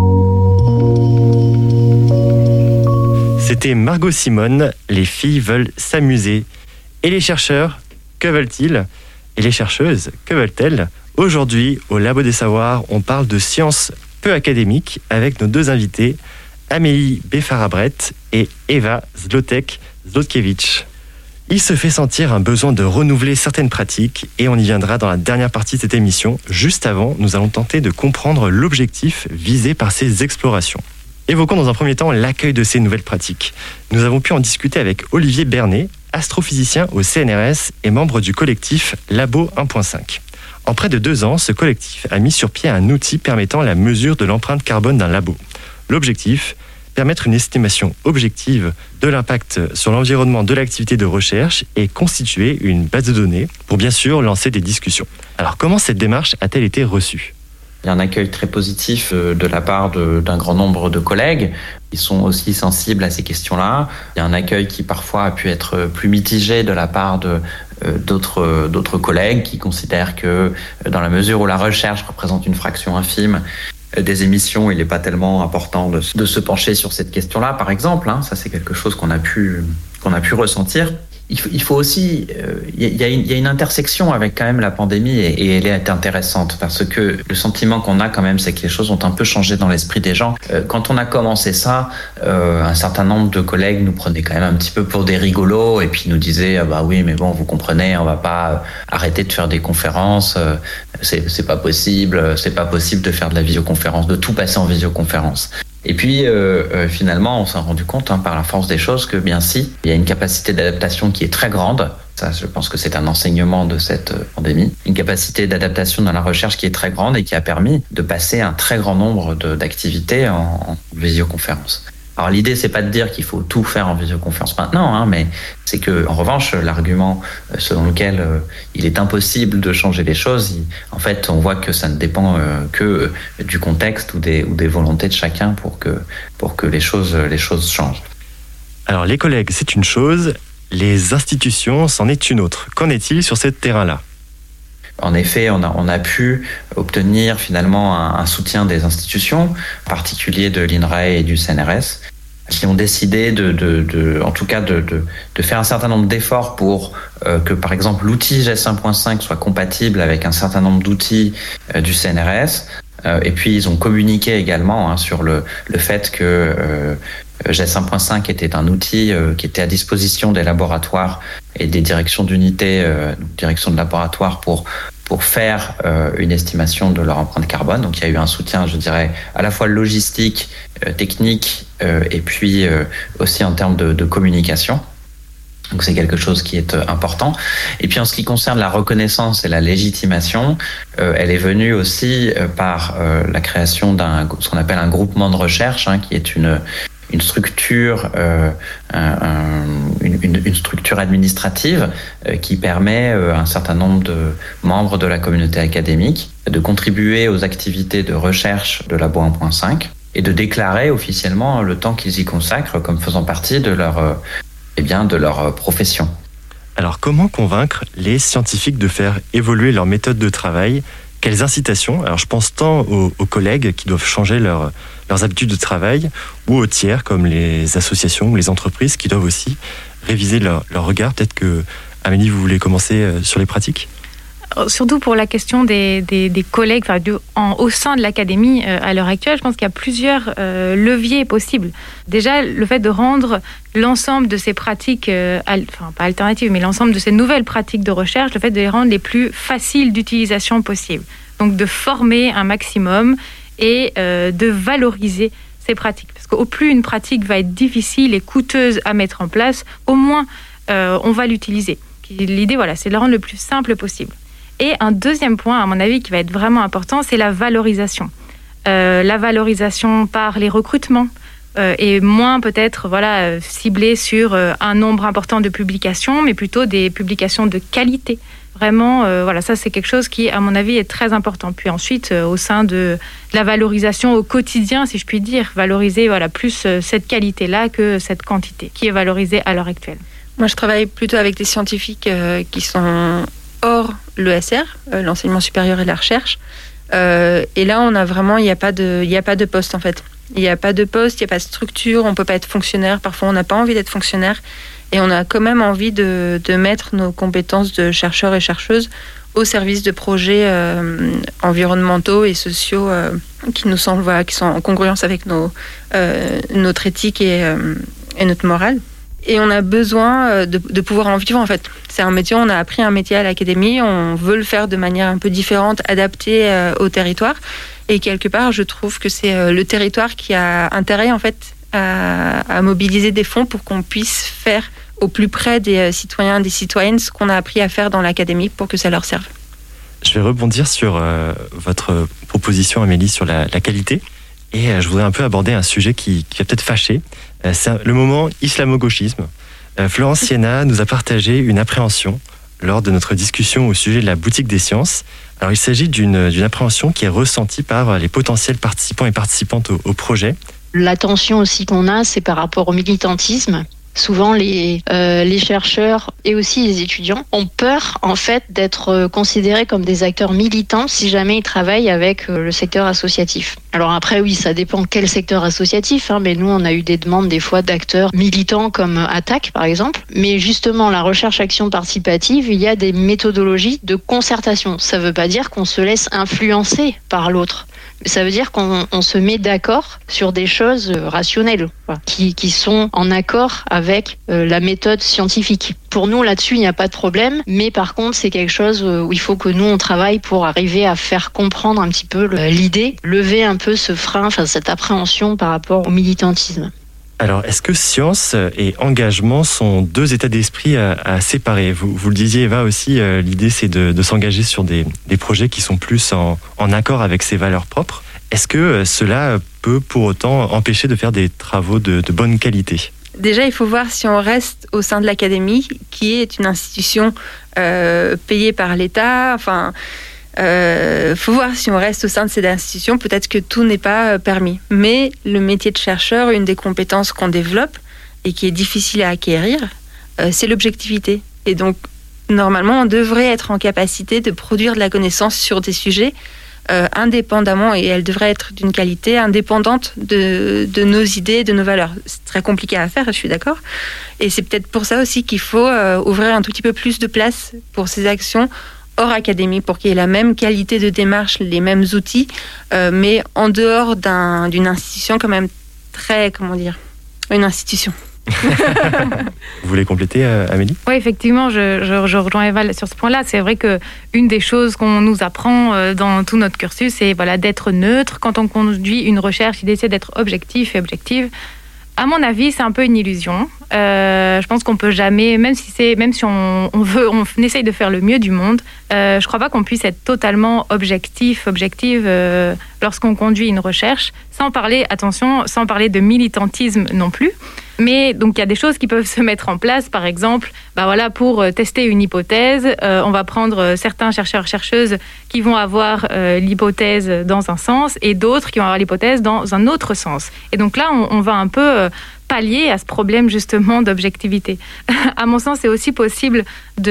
C'était Margot Simone, les filles veulent s'amuser. Et les chercheurs, que veulent-ils ? Et les chercheuses, que veulent-elles ? Aujourd'hui, au Labo des Savoirs, on parle de sciences peu académiques avec nos deux invités, Amélie Beffarabret et Eva Zlotek-Zlotkiewicz. Il se fait sentir un besoin de renouveler certaines pratiques et on y viendra dans la dernière partie de cette émission. Juste avant, nous allons tenter de comprendre l'objectif visé par ces explorations. Évoquons dans un premier temps l'accueil de ces nouvelles pratiques. Nous avons pu en discuter avec Olivier Bernet, astrophysicien au C N R S et membre du collectif Labo un point cinq. En près de deux ans, ce collectif a mis sur pied un outil permettant la mesure de l'empreinte carbone d'un labo. L'objectif, permettre une estimation objective de l'impact sur l'environnement de l'activité de recherche et constituer une base de données pour bien sûr lancer des discussions. Alors comment cette démarche a-t-elle été reçue ? Il y a un accueil très positif de la part de, d'un grand nombre de collègues. Ils sont aussi sensibles à ces questions-là. Il y a un accueil qui parfois a pu être plus mitigé de la part de, euh, d'autres, d'autres collègues qui considèrent que dans la mesure où la recherche représente une fraction infime des émissions, il n'est pas tellement important de, de se pencher sur cette question-là, par exemple. Hein, ça, c'est quelque chose qu'on a pu, qu'on a pu ressentir. Il faut, il faut aussi, euh, il y a une, il y a une intersection avec quand même la pandémie et, et elle est intéressante parce que le sentiment qu'on a quand même, c'est que les choses ont un peu changé dans l'esprit des gens. Euh, quand on a commencé ça, euh, un certain nombre de collègues nous prenaient quand même un petit peu pour des rigolos et puis nous disaient ah bah oui mais bon vous comprenez, on va pas arrêter de faire des conférences, euh, c'est, c'est pas possible, c'est pas possible de faire de la visioconférence, de tout passer en visioconférence. Et puis euh, euh, finalement, on s'est rendu compte hein, par la force des choses que bien si, il y a une capacité d'adaptation qui est très grande. Ça, je pense que c'est un enseignement de cette pandémie. Une capacité d'adaptation dans la recherche qui est très grande et qui a permis de passer un très grand nombre de, d'activités en, en visioconférence. Alors l'idée, c'est pas de dire qu'il faut tout faire en visioconférence maintenant, hein, mais c'est que, en revanche, l'argument selon lequel euh, il est impossible de changer les choses, il, en fait, on voit que ça ne dépend euh, que euh, du contexte ou des, ou des volontés de chacun pour que, pour que les choses, les choses changent. Alors les collègues, c'est une chose, les institutions, c'en est une autre. Qu'en est-il sur ce terrain-là ? En effet, on a, on a pu obtenir finalement un, un soutien des institutions, en particulier de l'I N R A E et du C N R S, qui ont décidé de, de, de en tout cas, de, de, de faire un certain nombre d'efforts pour euh, que, par exemple, l'outil G E S un point cinq soit compatible avec un certain nombre d'outils euh, du C N R S. Euh, et puis, ils ont communiqué également hein, sur le, le fait que euh, G E S un point cinq était un outil euh, qui était à disposition des laboratoires et des directions d'unité, euh, directions de laboratoire pour pour faire euh, une estimation de leur empreinte carbone. Donc il y a eu un soutien, je dirais, à la fois logistique, euh, technique, euh, et puis euh, aussi en termes de, de communication. Donc c'est quelque chose qui est euh, important. Et puis en ce qui concerne la reconnaissance et la légitimation, euh, elle est venue aussi euh, par euh, la création d'un ce qu'on appelle un groupement de recherche, hein, qui est une une structure, euh, un, un, une, une structure administrative euh, qui permet euh, à un certain nombre de membres de la communauté académique de contribuer aux activités de recherche de Labo un point cinq et de déclarer officiellement le temps qu'ils y consacrent comme faisant partie de leur, euh, eh bien, de leur profession. Alors comment convaincre les scientifiques de faire évoluer leur méthode de travail ? Quelles incitations ? Alors je pense tant aux, aux collègues qui doivent changer leur, leurs habitudes de travail ou aux tiers comme les associations ou les entreprises qui doivent aussi réviser leur, leur regard. Peut-être que, Amélie, vous voulez commencer sur les pratiques ? Surtout pour la question des, des, des collègues enfin, de, en, au sein de l'académie euh, à l'heure actuelle, je pense qu'il y a plusieurs euh, leviers possibles. Déjà, le fait de rendre l'ensemble de ces pratiques, euh, al, enfin pas alternatives, mais l'ensemble de ces nouvelles pratiques de recherche, le fait de les rendre les plus faciles d'utilisation possible. Donc de former un maximum et euh, de valoriser ces pratiques. Parce qu'au plus une pratique va être difficile et coûteuse à mettre en place, au moins euh, on va l'utiliser. L'idée, voilà, c'est de le rendre le plus simple possible. Et un deuxième point, à mon avis, qui va être vraiment important, c'est la valorisation. Euh, la valorisation par les recrutements euh, et moins peut-être voilà, euh, ciblée sur euh, un nombre important de publications, mais plutôt des publications de qualité. Vraiment, euh, voilà, ça c'est quelque chose qui, à mon avis, est très important. Puis ensuite, euh, au sein de, de la valorisation au quotidien, si je puis dire, valoriser voilà, plus euh, cette qualité-là que cette quantité qui est valorisée à l'heure actuelle. Moi, je travaille plutôt avec des scientifiques euh, qui sont hors l'E S R, euh, l'enseignement supérieur et la recherche. Euh, et là, on a vraiment, il n'y a pas de, il n'y a pas de poste en fait. Il n'y a pas de poste, il n'y a pas de structure. On peut pas être fonctionnaire. Parfois, on n'a pas envie d'être fonctionnaire, et on a quand même envie de, de mettre nos compétences de chercheurs et chercheuses au service de projets euh, environnementaux et sociaux euh, qui nous semblent, voilà, qui sont en congruence avec nos, euh, notre éthique et, euh, et notre morale. Et on a besoin de, de pouvoir en vivre, en fait. C'est un métier, on a appris un métier à l'académie, on veut le faire de manière un peu différente, adaptée euh, au territoire. Et quelque part, je trouve que c'est euh, le territoire qui a intérêt, en fait, à, à mobiliser des fonds pour qu'on puisse faire au plus près des citoyens, des citoyennes, ce qu'on a appris à faire dans l'académie pour que ça leur serve. Je vais rebondir sur euh, votre proposition, Amélie, sur la, la qualité. Et euh, je voudrais un peu aborder un sujet qui, qui va peut-être fâcher. Euh, c'est le moment islamo-gauchisme. Euh, Florence Siena nous a partagé une appréhension lors de notre discussion au sujet de la boutique des sciences. Alors, il s'agit d'une, d'une appréhension qui est ressentie par les potentiels participants et participantes au, au projet. L'attention aussi qu'on a, c'est par rapport au militantisme. Souvent, les, euh, les chercheurs et aussi les étudiants ont peur, en fait, d'être considérés comme des acteurs militants si jamais ils travaillent avec le secteur associatif. Alors après, oui, ça dépend quel secteur associatif, hein, mais nous, on a eu des demandes des fois d'acteurs militants comme Attac, par exemple. Mais justement, la recherche-action participative, il y a des méthodologies de concertation. Ça ne veut pas dire qu'on se laisse influencer par l'autre. Ça veut dire qu'on on se met d'accord sur des choses rationnelles, quoi, qui, qui sont en accord avec euh, la méthode scientifique. Pour nous, là-dessus, il n'y a pas de problème, mais par contre, c'est quelque chose où il faut que nous, on travaille pour arriver à faire comprendre un petit peu l'idée, lever un peu ce frein, enfin, cette appréhension par rapport au militantisme. Alors, est-ce que science et engagement sont deux états d'esprit à, à séparer ? vous, vous le disiez, Eva, aussi, euh, l'idée, c'est de, de s'engager sur des, des projets qui sont plus en, en accord avec ses valeurs propres. Est-ce que euh, cela peut pour autant empêcher de faire des travaux de, de bonne qualité ? Déjà, il faut voir si on reste au sein de l'académie, qui est une institution euh, payée par l'État, enfin... Il euh, faut voir si on reste au sein de cette institution, peut-être que tout n'est pas euh, permis. Mais le métier de chercheur, une des compétences qu'on développe et qui est difficile à acquérir, euh, c'est l'objectivité. Et donc, normalement, on devrait être en capacité de produire de la connaissance sur des sujets euh, indépendamment, et elle devrait être d'une qualité indépendante de, de nos idées, de nos valeurs. C'est très compliqué à faire, je suis d'accord. Et c'est peut-être pour ça aussi qu'il faut euh, ouvrir un tout petit peu plus de place pour ces actions hors académie, pour qu'il y ait la même qualité de démarche, les mêmes outils, euh, mais en dehors d'un, d'une institution quand même très, comment dire, une institution. Vous voulez compléter, euh, Amélie ? Oui, effectivement, je, je, je rejoins Eva sur ce point-là. C'est vrai qu'une des choses qu'on nous apprend euh, dans tout notre cursus, c'est voilà, d'être neutre. Quand on conduit une recherche, d'essayer d'être objectif et objective. À mon avis, c'est un peu une illusion. Euh, je pense qu'on peut jamais, même si c'est, même si on, on veut, on essaye de faire le mieux du monde. Euh, je crois pas qu'on puisse être totalement objectif, objective euh, lorsqu'on conduit une recherche, sans parler, attention, sans parler de militantisme non plus. Mais donc il y a des choses qui peuvent se mettre en place. Par exemple, bah voilà, pour tester une hypothèse, euh, on va prendre certains chercheurs chercheuses qui vont avoir euh, l'hypothèse dans un sens et d'autres qui vont avoir l'hypothèse dans un autre sens. Et donc là, on, on va un peu euh, pallier à ce problème justement d'objectivité. À mon sens, c'est aussi possible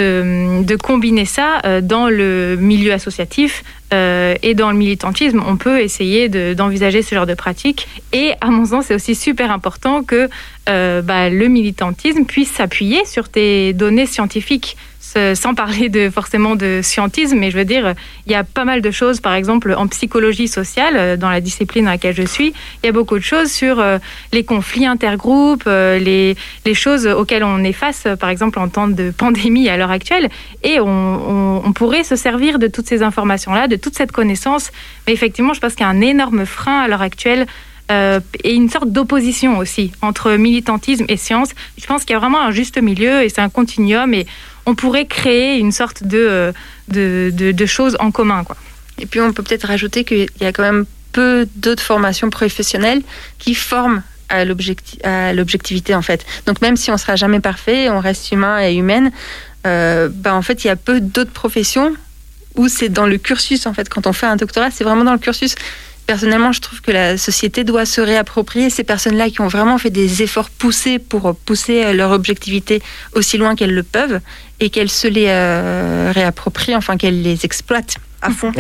de, de combiner ça euh, dans le milieu associatif euh, et dans le militantisme. On peut essayer de, d'envisager ce genre de pratique. Et à mon sens, c'est aussi super important que euh, bah, le militantisme puisse s'appuyer sur tes données scientifiques, sans parler de, forcément de scientisme, mais je veux dire, il y a pas mal de choses, par exemple, en psychologie sociale, dans la discipline dans laquelle je suis, il y a beaucoup de choses sur euh, les conflits intergroupes, euh, les, les choses auxquelles on est face, par exemple, en temps de pandémie à l'heure actuelle, et on, on, on pourrait se servir de toutes ces informations-là, de toute cette connaissance, mais effectivement, je pense qu'il y a un énorme frein à l'heure actuelle, Euh, et une sorte d'opposition aussi entre militantisme et science. Je pense qu'il y a vraiment un juste milieu et c'est un continuum et on pourrait créer une sorte de, de, de, de choses en commun, quoi. Et puis on peut peut-être rajouter qu'il y a quand même peu d'autres formations professionnelles qui forment à, l'objecti- à l'objectivité en fait. Donc même si on ne sera jamais parfait, on reste humain et humaine, euh, bah, en fait il y a peu d'autres professions où c'est dans le cursus en fait. Quand on fait un doctorat, c'est vraiment dans le cursus. Personnellement, je trouve que la société doit se réapproprier ces personnes-là qui ont vraiment fait des efforts poussés pour pousser leur objectivité aussi loin qu'elles le peuvent et qu'elles se les euh, réapproprient, enfin qu'elles les exploitent à fond.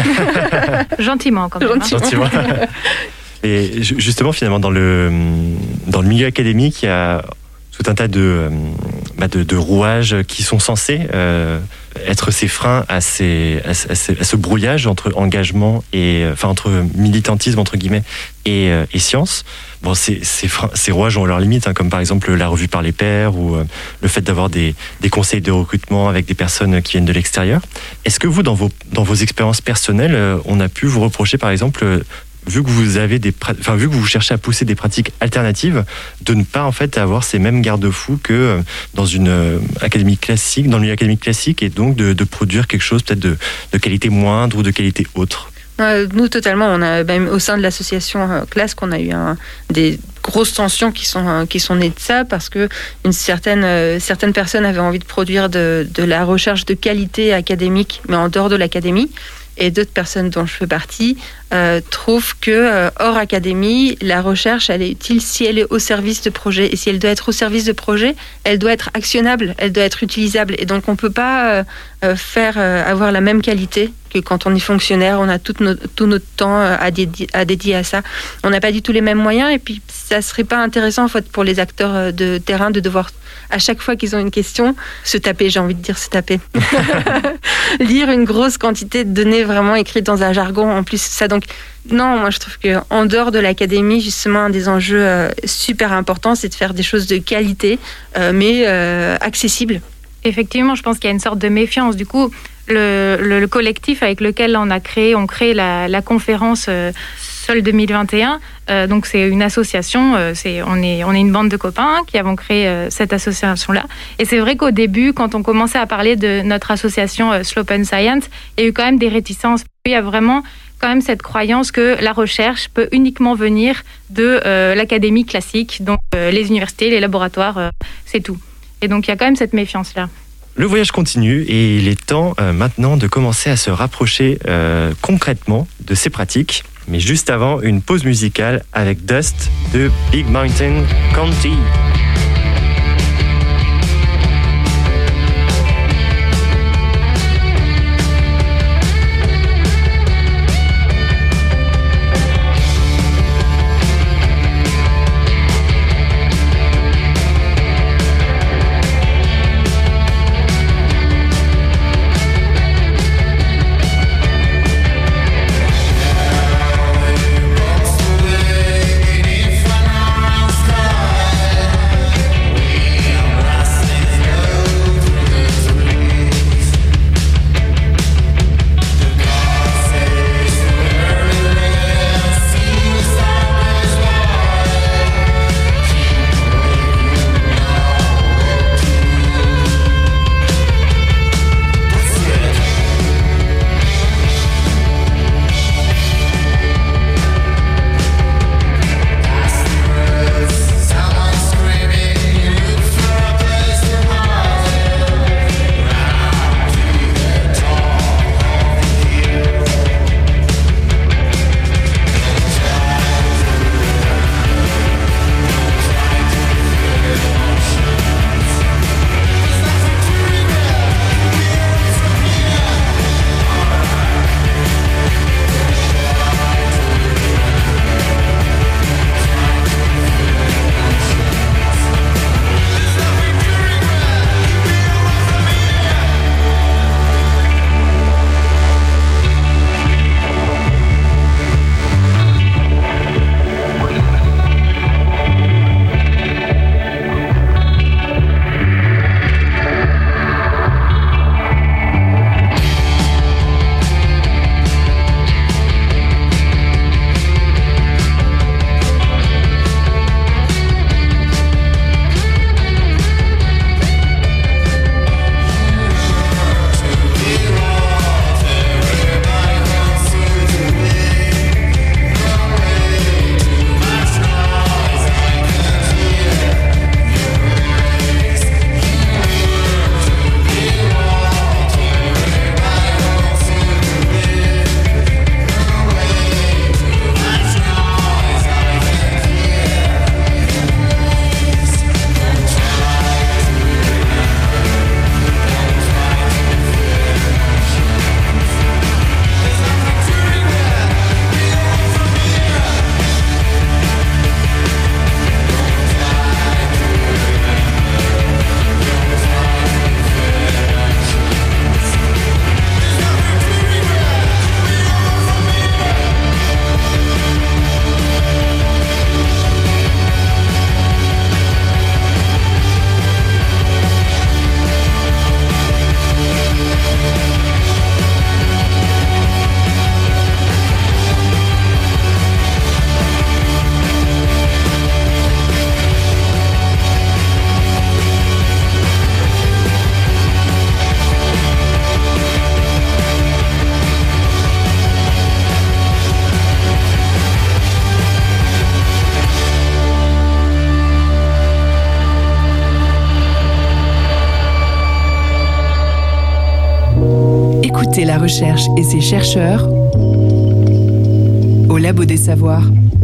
Gentiment, quand même. Gentiment. Et justement, finalement, dans le, dans le milieu académique, il y a tout un tas de, euh, bah de, de rouages qui sont censés euh, être ces freins à, ces, à, ces, à ce brouillage entre engagement et enfin entre militantisme entre guillemets et, euh, et science. Bon, ces, ces, freins, ces rouages ont leurs limites, hein, comme par exemple la revue par les pairs ou euh, le fait d'avoir des, des conseils de recrutement avec des personnes qui viennent de l'extérieur. Est-ce que vous, dans vos, dans vos expériences personnelles, euh, on a pu vous reprocher par exemple euh, vu que vous avez des, enfin vu que vous cherchez à pousser des pratiques alternatives, de ne pas en fait avoir ces mêmes garde-fous que dans une euh, académie classique, dans le milieu académique classique, et donc de, de produire quelque chose peut-être de, de qualité moindre ou de qualité autre. Euh, nous totalement, on a même au sein de l'association euh, Classe qu'on a eu un, des grosses tensions qui sont euh, qui sont nées de ça parce que une certaine euh, certaines personnes avaient envie de produire de, de la recherche de qualité académique, mais en dehors de l'académie. Et d'autres personnes dont je fais partie euh, trouvent que euh, hors académie, la recherche, elle est utile si elle est au service de projet. Et si elle doit être au service de projet, elle doit être actionnable, elle doit être utilisable. Et donc on peut pas euh, faire euh, avoir la même qualité que quand on est fonctionnaire. On a tout notre, tout notre temps à dédier, à dédier à ça. On n'a pas du tout les mêmes moyens. Et puis ça serait pas intéressant en fait pour les acteurs de terrain de devoir à chaque fois qu'ils ont une question, se taper, j'ai envie de dire se taper. Lire une grosse quantité de données vraiment écrites dans un jargon, en plus ça. Donc, non, moi je trouve qu'en dehors de l'académie, justement, un des enjeux euh, super importants, c'est de faire des choses de qualité, euh, mais euh, accessibles. Effectivement, je pense qu'il y a une sorte de méfiance. Du coup, le, le, le collectif avec lequel on a créé, on crée la, la conférence euh, Sol deux mille vingt et un. Euh, donc c'est une association, euh, c'est, on, est, on est une bande de copains qui avons créé euh, cette association-là. Et c'est vrai qu'au début, quand on commençait à parler de notre association euh, Slow Open Science, il y a eu quand même des réticences. Il y a vraiment quand même cette croyance que la recherche peut uniquement venir de euh, l'académie classique, donc euh, les universités, les laboratoires, euh, c'est tout. Et donc il y a quand même cette méfiance-là. Le voyage continue et il est temps euh, maintenant de commencer à se rapprocher euh, concrètement de ces pratiques. Mais juste avant, une pause musicale avec Dust de Big Mountain County. Écoutez la recherche et ses chercheurs au Labo des Savoirs.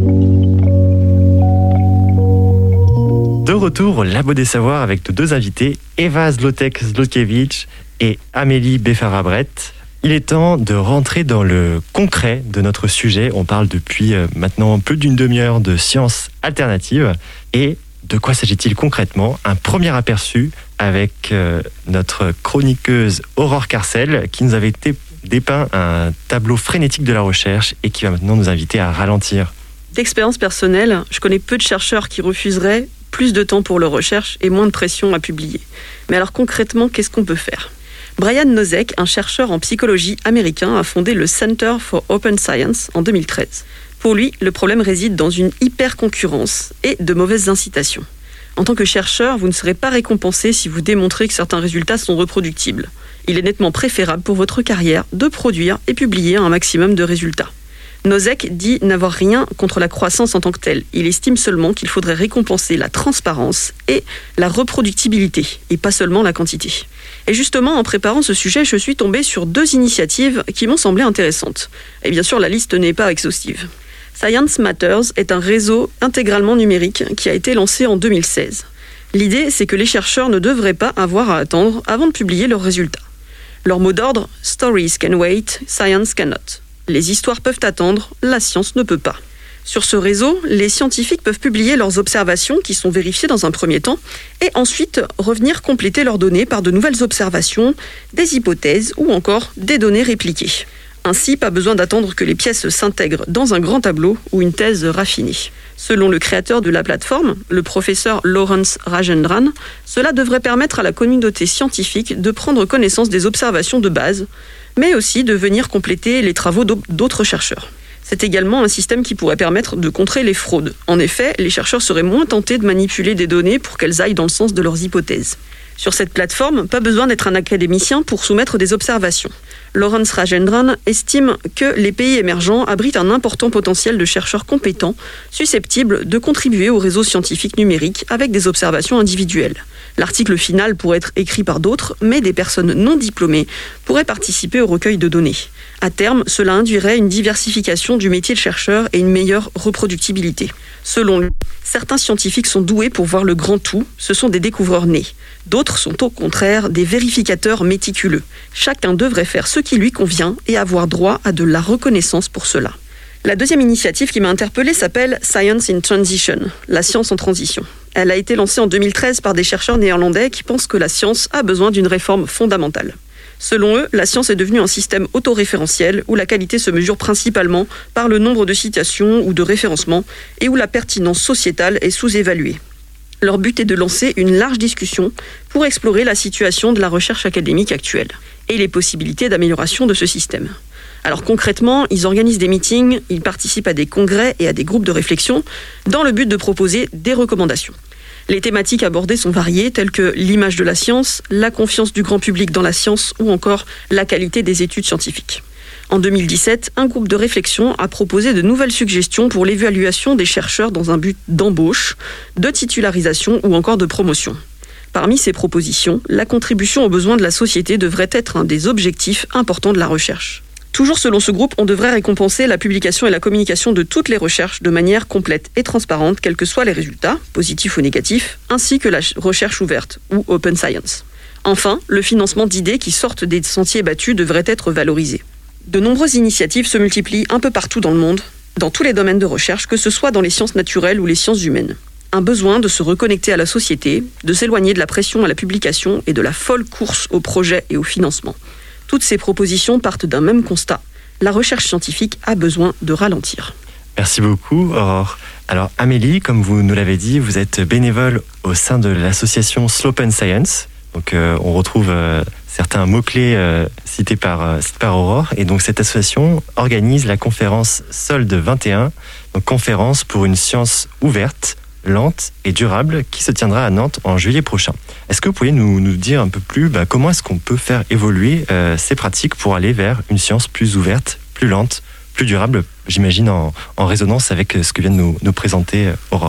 De retour au Labo des Savoirs avec nos deux invités, Eva Zlotek-Zlotkiewicz et Amélie Beffara-Brett. Il est temps de rentrer dans le concret de notre sujet. On parle depuis maintenant plus d'une demi-heure de sciences alternatives. Et de quoi s'agit-il concrètement ? Un premier aperçu avec euh, notre chroniqueuse Aurore Carcel qui nous avait été dépeint un tableau frénétique de la recherche et qui va maintenant nous inviter à ralentir. D'expérience personnelle, je connais peu de chercheurs qui refuseraient plus de temps pour leur recherche et moins de pression à publier. Mais alors concrètement, qu'est-ce qu'on peut faire ? Brian Nosek, un chercheur en psychologie américain, a fondé le Center for Open Science en deux mille treize. Pour lui, le problème réside dans une hyper-concurrence et de mauvaises incitations. En tant que chercheur, vous ne serez pas récompensé si vous démontrez que certains résultats sont reproductibles. Il est nettement préférable pour votre carrière de produire et publier un maximum de résultats. Nosek dit n'avoir rien contre la croissance en tant que telle. Il estime seulement qu'il faudrait récompenser la transparence et la reproductibilité, et pas seulement la quantité. Et justement, en préparant ce sujet, je suis tombée sur deux initiatives qui m'ont semblé intéressantes. Et bien sûr, la liste n'est pas exhaustive. Science Matters est un réseau intégralement numérique qui a été lancé en deux mille seize. L'idée, c'est que les chercheurs ne devraient pas avoir à attendre avant de publier leurs résultats. Leur mot d'ordre, « Stories can wait, science cannot ». Les histoires peuvent attendre, la science ne peut pas. Sur ce réseau, les scientifiques peuvent publier leurs observations qui sont vérifiées dans un premier temps et ensuite revenir compléter leurs données par de nouvelles observations, des hypothèses ou encore des données répliquées. Ainsi, pas besoin d'attendre que les pièces s'intègrent dans un grand tableau ou une thèse raffinée. Selon le créateur de la plateforme, le professeur Lawrence Rajendran, cela devrait permettre à la communauté scientifique de prendre connaissance des observations de base, mais aussi de venir compléter les travaux d'autres chercheurs. C'est également un système qui pourrait permettre de contrer les fraudes. En effet, les chercheurs seraient moins tentés de manipuler des données pour qu'elles aillent dans le sens de leurs hypothèses. Sur cette plateforme, pas besoin d'être un académicien pour soumettre des observations. Lawrence Rajendran estime que les pays émergents abritent un important potentiel de chercheurs compétents, susceptibles de contribuer au réseau scientifique numérique avec des observations individuelles. L'article final pourrait être écrit par d'autres, mais des personnes non diplômées pourraient participer au recueil de données. À terme, cela induirait une diversification du métier de chercheur et une meilleure reproductibilité. Selon lui, certains scientifiques sont doués pour voir le grand tout, ce sont des découvreurs nés. D'autres sont au contraire des vérificateurs méticuleux. Chacun devrait faire ce qui lui convient et avoir droit à de la reconnaissance pour cela. La deuxième initiative qui m'a interpellée s'appelle Science in Transition, la science en transition. Elle a été lancée en deux mille treize par des chercheurs néerlandais qui pensent que la science a besoin d'une réforme fondamentale. Selon eux, la science est devenue un système autoréférentiel où la qualité se mesure principalement par le nombre de citations ou de référencements et où la pertinence sociétale est sous-évaluée. Leur but est de lancer une large discussion pour explorer la situation de la recherche académique actuelle et les possibilités d'amélioration de ce système. Alors concrètement, ils organisent des meetings, ils participent à des congrès et à des groupes de réflexion dans le but de proposer des recommandations. Les thématiques abordées sont variées, telles que l'image de la science, la confiance du grand public dans la science ou encore la qualité des études scientifiques. En deux mille dix-sept, un groupe de réflexion a proposé de nouvelles suggestions pour l'évaluation des chercheurs dans un but d'embauche, de titularisation ou encore de promotion. Parmi ces propositions, la contribution aux besoins de la société devrait être un des objectifs importants de la recherche. Toujours selon ce groupe, on devrait récompenser la publication et la communication de toutes les recherches de manière complète et transparente, quels que soient les résultats, positifs ou négatifs, ainsi que la recherche ouverte, ou open science. Enfin, le financement d'idées qui sortent des sentiers battus devrait être valorisé. De nombreuses initiatives se multiplient un peu partout dans le monde, dans tous les domaines de recherche, que ce soit dans les sciences naturelles ou les sciences humaines. Un besoin de se reconnecter à la société, de s'éloigner de la pression à la publication et de la folle course au projet et au financement. Toutes ces propositions partent d'un même constat. La recherche scientifique a besoin de ralentir. Merci beaucoup, Aurore. Alors, Amélie, comme vous nous l'avez dit, vous êtes bénévole au sein de l'association Slope and Science. Donc, euh, on retrouve euh, certains mots-clés euh, cités par, euh, cités par Aurore. Et donc, cette association organise la conférence Solde vingt et un, donc conférence pour une science ouverte, lente et durable, qui se tiendra à Nantes en juillet prochain. Est-ce que vous pourriez nous, nous dire un peu plus bah, comment est-ce qu'on peut faire évoluer euh, ces pratiques pour aller vers une science plus ouverte, plus lente, plus durable, j'imagine en, en résonance avec ce que vient de nous, nous présenter Aurore?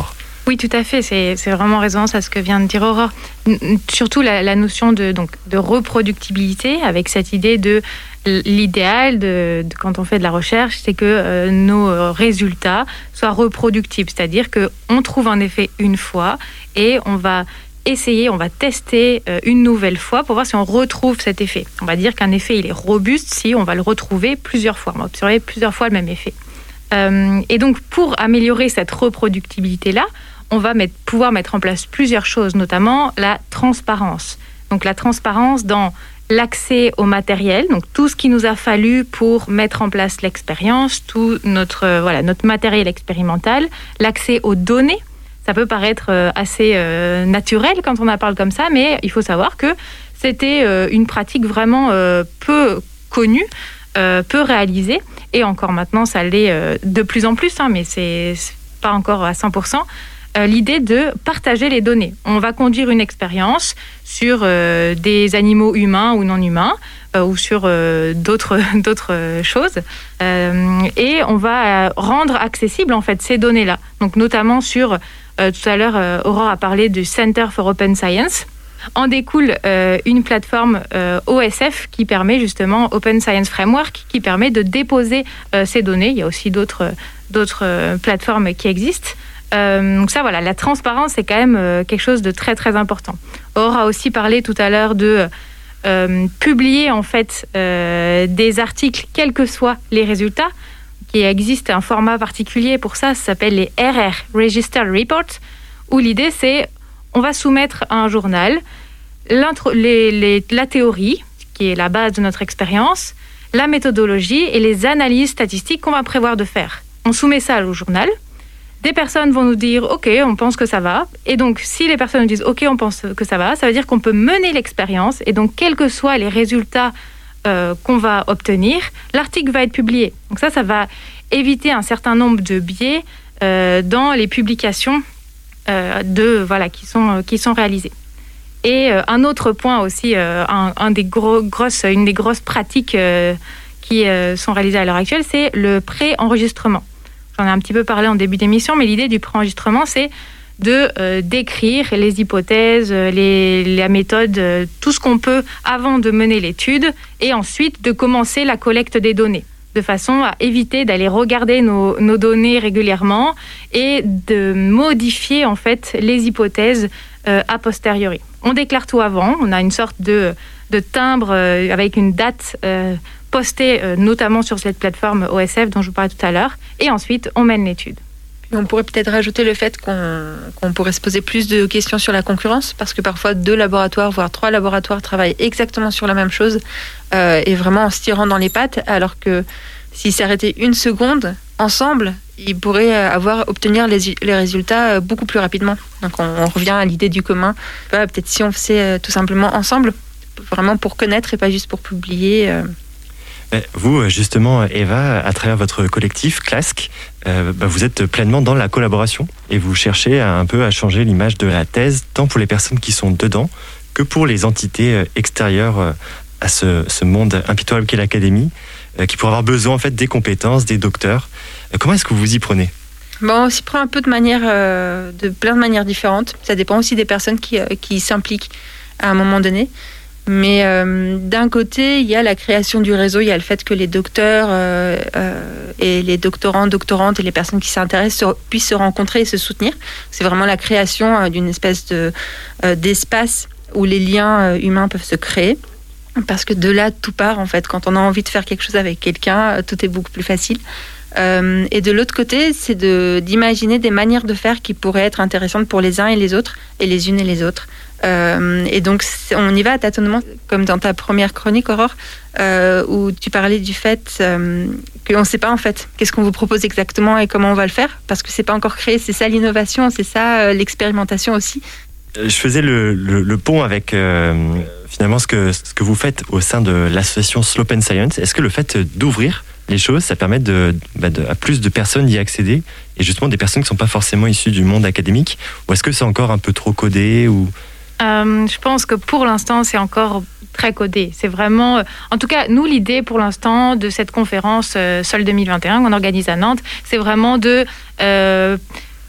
Oui, tout à fait. C'est, c'est vraiment résonance à ce que vient de dire Aurore. Surtout la, la notion de, donc, de reproductibilité, avec cette idée de l'idéal de, de quand on fait de la recherche, c'est que euh, nos résultats soient reproductibles. C'est-à-dire qu'on trouve un effet une fois et on va essayer, on va tester euh, une nouvelle fois pour voir si on retrouve cet effet. On va dire qu'un effet, il est robuste si on va le retrouver plusieurs fois. On va observer plusieurs fois le même effet. Euh, et donc, pour améliorer cette reproductibilité-là, on va mettre, pouvoir mettre en place plusieurs choses, notamment la transparence. Donc la transparence dans l'accès au matériel, donc tout ce qui nous a fallu pour mettre en place l'expérience, tout notre, euh, voilà, notre matériel expérimental, l'accès aux données. Ça peut paraître euh, assez euh, naturel quand on en parle comme ça, mais il faut savoir que c'était euh, une pratique vraiment euh, peu connue, euh, peu réalisée, et encore maintenant ça l'est euh, de plus en plus, hein, mais c'est, c'est pas encore à cent pour cent. L'idée de partager les données. On va conduire une expérience sur euh, des animaux humains ou non humains euh, ou sur euh, d'autres, d'autres choses euh, et on va rendre accessibles en fait ces données-là. Donc notamment sur, euh, tout à l'heure euh, Aurore a parlé du Center for Open Science. En découle euh, une plateforme euh, O S F qui permet justement, Open Science Framework, qui permet de déposer euh, ces données. Il y a aussi d'autres, d'autres euh, plateformes qui existent. Euh, donc ça, voilà, la transparence, c'est quand même euh, quelque chose de très, très important. Aurore a aussi parlé tout à l'heure de euh, publier, en fait, euh, des articles, quels que soient les résultats. Il existe un format particulier pour ça, ça s'appelle les R R, Register Reports, où l'idée, c'est, on va soumettre à un journal les, les, la théorie, qui est la base de notre expérience, la méthodologie et les analyses statistiques qu'on va prévoir de faire. On soumet ça au journal. Des personnes vont nous dire « Ok, on pense que ça va ». Et donc, si les personnes nous disent « Ok, on pense que ça va », ça veut dire qu'on peut mener l'expérience. Et donc, quels que soient les résultats euh, qu'on va obtenir, l'article va être publié. Donc ça, ça va éviter un certain nombre de biais euh, dans les publications euh, de, voilà, qui, sont, qui sont réalisées. Et euh, un autre point aussi, euh, un, un des gros, grosses, une des grosses pratiques euh, qui euh, sont réalisées à l'heure actuelle, c'est le pré-enregistrement. J'en ai un petit peu parlé en début d'émission, mais l'idée du pré-enregistrement, c'est de euh, décrire les hypothèses, les, la méthode, euh, tout ce qu'on peut avant de mener l'étude, et ensuite de commencer la collecte des données, de façon à éviter d'aller regarder nos, nos données régulièrement et de modifier en fait les hypothèses euh, a posteriori. On déclare tout avant, on a une sorte de, de timbre euh, avec une date euh, posté euh, notamment sur cette plateforme O S F dont je vous parlais tout à l'heure, et ensuite on mène l'étude. On pourrait peut-être rajouter le fait qu'on, qu'on pourrait se poser plus de questions sur la concurrence, parce que parfois deux laboratoires, voire trois laboratoires travaillent exactement sur la même chose euh, et vraiment en se tirant dans les pattes, alors que s'ils s'arrêtaient une seconde ensemble, ils pourraient avoir, obtenir les, les résultats beaucoup plus rapidement. Donc on, on revient à l'idée du commun. Voilà, peut-être si on faisait tout simplement ensemble, vraiment pour connaître et pas juste pour publier. Euh, Vous, justement, Eva, à travers votre collectif, Clask, euh, bah, vous êtes pleinement dans la collaboration et vous cherchez à, un peu à changer l'image de la thèse, tant pour les personnes qui sont dedans que pour les entités extérieures à ce, ce monde impitoyable qu'est l'académie, euh, qui pourraient avoir besoin en fait, des compétences, des docteurs. Euh, comment est-ce que vous y prenez ? Bon, on s'y prend un peu de, manière, euh, de plein de manières différentes. Ça dépend aussi des personnes qui, euh, qui s'impliquent à un moment donné. Mais euh, d'un côté, il y a la création du réseau, il y a le fait que les docteurs euh, euh, et les doctorants, doctorantes et les personnes qui s'intéressent se, puissent se rencontrer et se soutenir. C'est vraiment la création euh, d'une espèce de, euh, d'espace où les liens euh, humains peuvent se créer. Parce que de là, tout part en fait. Quand on a envie de faire quelque chose avec quelqu'un, tout est beaucoup plus facile. Euh, et de l'autre côté, c'est de, d'imaginer des manières de faire qui pourraient être intéressantes pour les uns et les autres, et les unes et les autres. Euh, et donc, on y va à tâtonnement, comme dans ta première chronique, Aurore, euh, où tu parlais du fait euh, qu'on ne sait pas en fait qu'est-ce qu'on vous propose exactement et comment on va le faire, parce que c'est pas encore créé. C'est ça l'innovation, c'est ça euh, l'expérimentation aussi. Je faisais le, le, le pont avec euh, finalement ce que, ce que vous faites au sein de l'association Slope and Science. Est-ce que le fait d'ouvrir les choses, ça permet de, bah de, à plus de personnes d'y accéder, et justement des personnes qui ne sont pas forcément issues du monde académique, ou est-ce que c'est encore un peu trop codé ou... Euh, je pense que pour l'instant, c'est encore très codé. C'est vraiment... En tout cas, nous, l'idée pour l'instant de cette conférence euh, Sol deux mille vingt et un qu'on organise à Nantes, c'est vraiment de... Euh,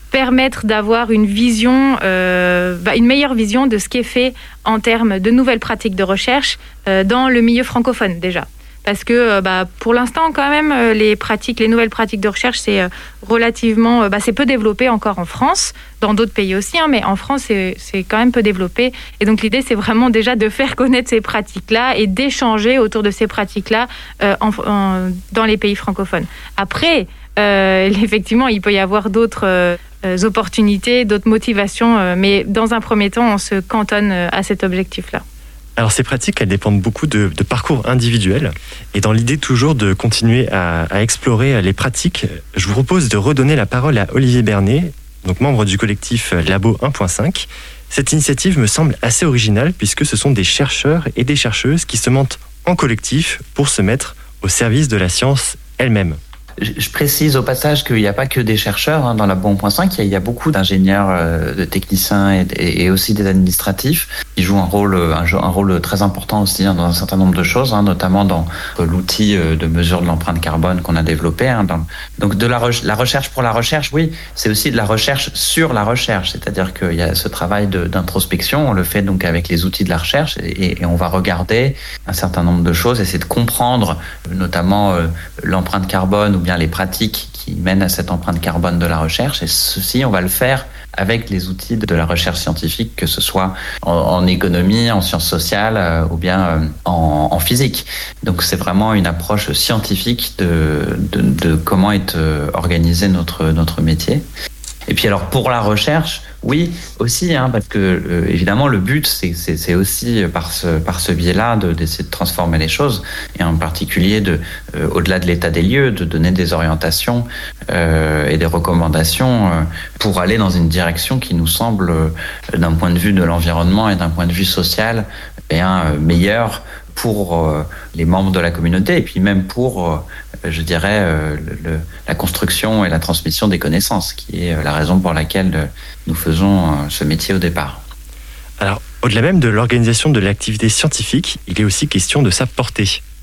permettre d'avoir une vision, euh, bah, une meilleure vision de ce qui est fait en termes de nouvelles pratiques de recherche euh, dans le milieu francophone déjà. Parce que bah, pour l'instant, quand même, les pratiques, les nouvelles pratiques de recherche, c'est relativement, bah, c'est peu développé encore en France, dans d'autres pays aussi, hein, mais en France, c'est, c'est quand même peu développé. Et donc l'idée, c'est vraiment déjà de faire connaître ces pratiques-là et d'échanger autour de ces pratiques-là euh, en, en, dans les pays francophones. Après, euh, effectivement, il peut y avoir d'autres euh, opportunités, d'autres motivations, euh, mais dans un premier temps, on se cantonne à cet objectif-là. Alors ces pratiques, elles dépendent beaucoup de, de parcours individuels. Et dans l'idée toujours de continuer à, à explorer les pratiques, je vous propose de redonner la parole à Olivier Bernet, donc membre du collectif Labo un point cinq. Cette initiative me semble assez originale puisque ce sont des chercheurs et des chercheuses qui se montent en collectif pour se mettre au service de la science elle-même. Je précise au passage qu'il n'y a pas que des chercheurs hein, dans Labo un point cinq, il y a beaucoup d'ingénieurs, euh, de techniciens et, et, et aussi des administratifs qui jouent un rôle, un, un rôle très important aussi hein, dans un certain nombre de choses, hein, notamment dans euh, l'outil de mesure de l'empreinte carbone qu'on a développé. Hein, dans, donc de la, re, la recherche pour la recherche, oui, c'est aussi de la recherche sur la recherche, c'est-à-dire qu'il y a ce travail de, d'introspection, on le fait donc avec les outils de la recherche et, et on va regarder un certain nombre de choses, essayer de comprendre notamment euh, l'empreinte carbone ou bien les pratiques qui mènent à cette empreinte carbone de la recherche. Et ceci, on va le faire avec les outils de la recherche scientifique, que ce soit en, en économie, en sciences sociales euh, ou bien euh, en, en physique. Donc c'est vraiment une approche scientifique de, de, de comment est euh, organisé notre, notre métier. Et puis alors pour la recherche, oui aussi, hein, parce que euh, évidemment le but c'est, c'est, c'est aussi par ce, par ce biais-là de, d'essayer de transformer les choses et en particulier de, euh, au-delà de l'état des lieux, de donner des orientations euh, et des recommandations euh, pour aller dans une direction qui nous semble, euh, d'un point de vue de l'environnement et d'un point de vue social, bien euh, meilleure pour euh, les membres de la communauté et puis même pour euh, je dirais, euh, le, la construction et la transmission des connaissances, qui est la raison pour laquelle nous faisons euh, ce métier au départ. Alors, au-delà même de l'organisation de l'activité scientifique, il est aussi question de sa portée.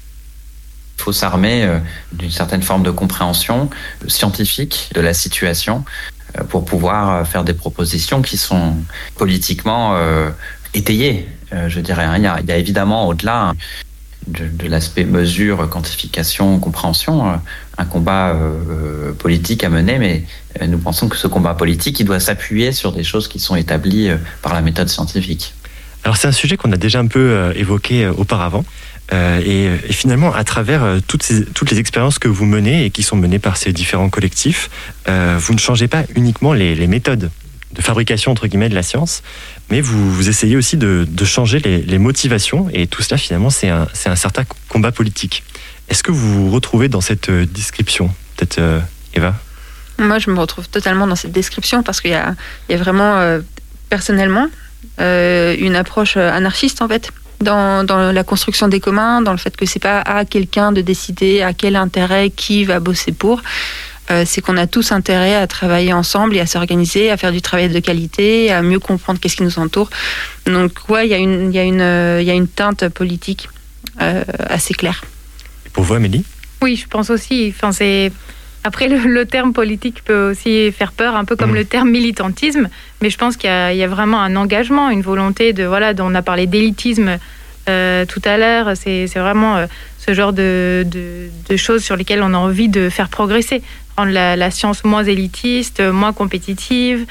Il faut s'armer euh, d'une certaine forme de compréhension scientifique de la situation euh, pour pouvoir faire des propositions qui sont politiquement euh, étayées, euh, je dirais. Hein. Il y a, il y a évidemment au-delà... Hein, De, de l'aspect mesure, quantification, compréhension, un combat euh, politique à mener, mais nous pensons que ce combat politique, il doit s'appuyer sur des choses qui sont établies par la méthode scientifique. Alors c'est un sujet qu'on a déjà un peu euh, évoqué euh, auparavant, euh, et, et finalement à travers euh, toutes, ces, toutes les expériences que vous menez et qui sont menées par ces différents collectifs, euh, vous ne changez pas uniquement les, les méthodes de fabrication entre guillemets de la science, mais vous, vous essayez aussi de, de changer les, les motivations, et tout cela finalement c'est un, c'est un certain combat politique. Est-ce que vous vous retrouvez dans cette description, peut-être euh, Eva ? Moi je me retrouve totalement dans cette description parce qu'il y a, il y a vraiment euh, personnellement euh, une approche anarchiste en fait dans, dans la construction des communs, dans le fait que c'est pas à quelqu'un de décider à quel intérêt qui va bosser pour. Euh, c'est qu'on a tous intérêt à travailler ensemble et à s'organiser, à faire du travail de qualité, à mieux comprendre qu'est-ce qui nous entoure. Donc ouais, il y a une, il y a une, euh, il y a une teinte politique euh, assez claire. Et pour vous, Amélie ? Oui, je pense aussi. Enfin, c'est... Après, le, le terme politique peut aussi faire peur, un peu comme mmh. le terme militantisme, mais je pense qu'il y a, il y a vraiment un engagement, une volonté de... Voilà, on a parlé d'élitisme euh, tout à l'heure, c'est, c'est vraiment euh, ce genre de, de, de choses sur lesquelles on a envie de faire progresser. Rendre la, la science moins élitiste, moins compétitive,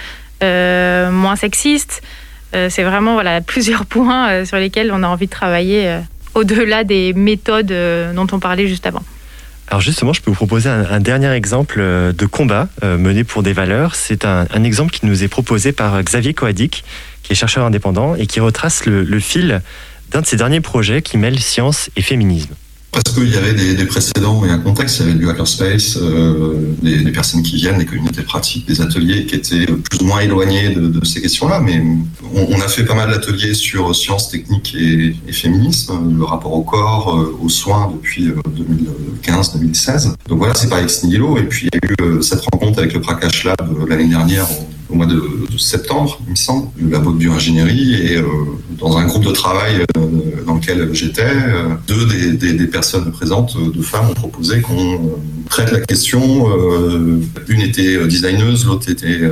euh, moins sexiste. Euh, c'est vraiment voilà, plusieurs points euh, sur lesquels on a envie de travailler euh, au-delà des méthodes euh, dont on parlait juste avant. Alors justement, je peux vous proposer un, un dernier exemple de combat euh, mené pour des valeurs. C'est un, un exemple qui nous est proposé par Xavier Coadic, qui est chercheur indépendant et qui retrace le, le fil d'un de ses derniers projets qui mêle science et féminisme. Parce qu'il y avait des, des précédents et un contexte, il y avait du hackerspace, euh, des, des personnes qui viennent, des communautés pratiques, des ateliers qui étaient plus ou moins éloignés de, de ces questions-là, mais on, on a fait pas mal d'ateliers sur sciences, techniques et, et féminisme, le rapport au corps, euh, aux soins depuis euh, deux mille quinze deux mille seize. Donc voilà, c'est pas ex nihilo, et puis il y a eu euh, cette rencontre avec le Prakash Lab euh, l'année dernière, au mois de, de septembre, il me semble, du labo de bioingénierie, et euh, dans un groupe de travail euh, dans lequel j'étais, euh, deux des, des, des personnes présentes, euh, deux femmes, ont proposé qu'on euh, traite la question. Euh, une était designeuse, l'autre était euh, en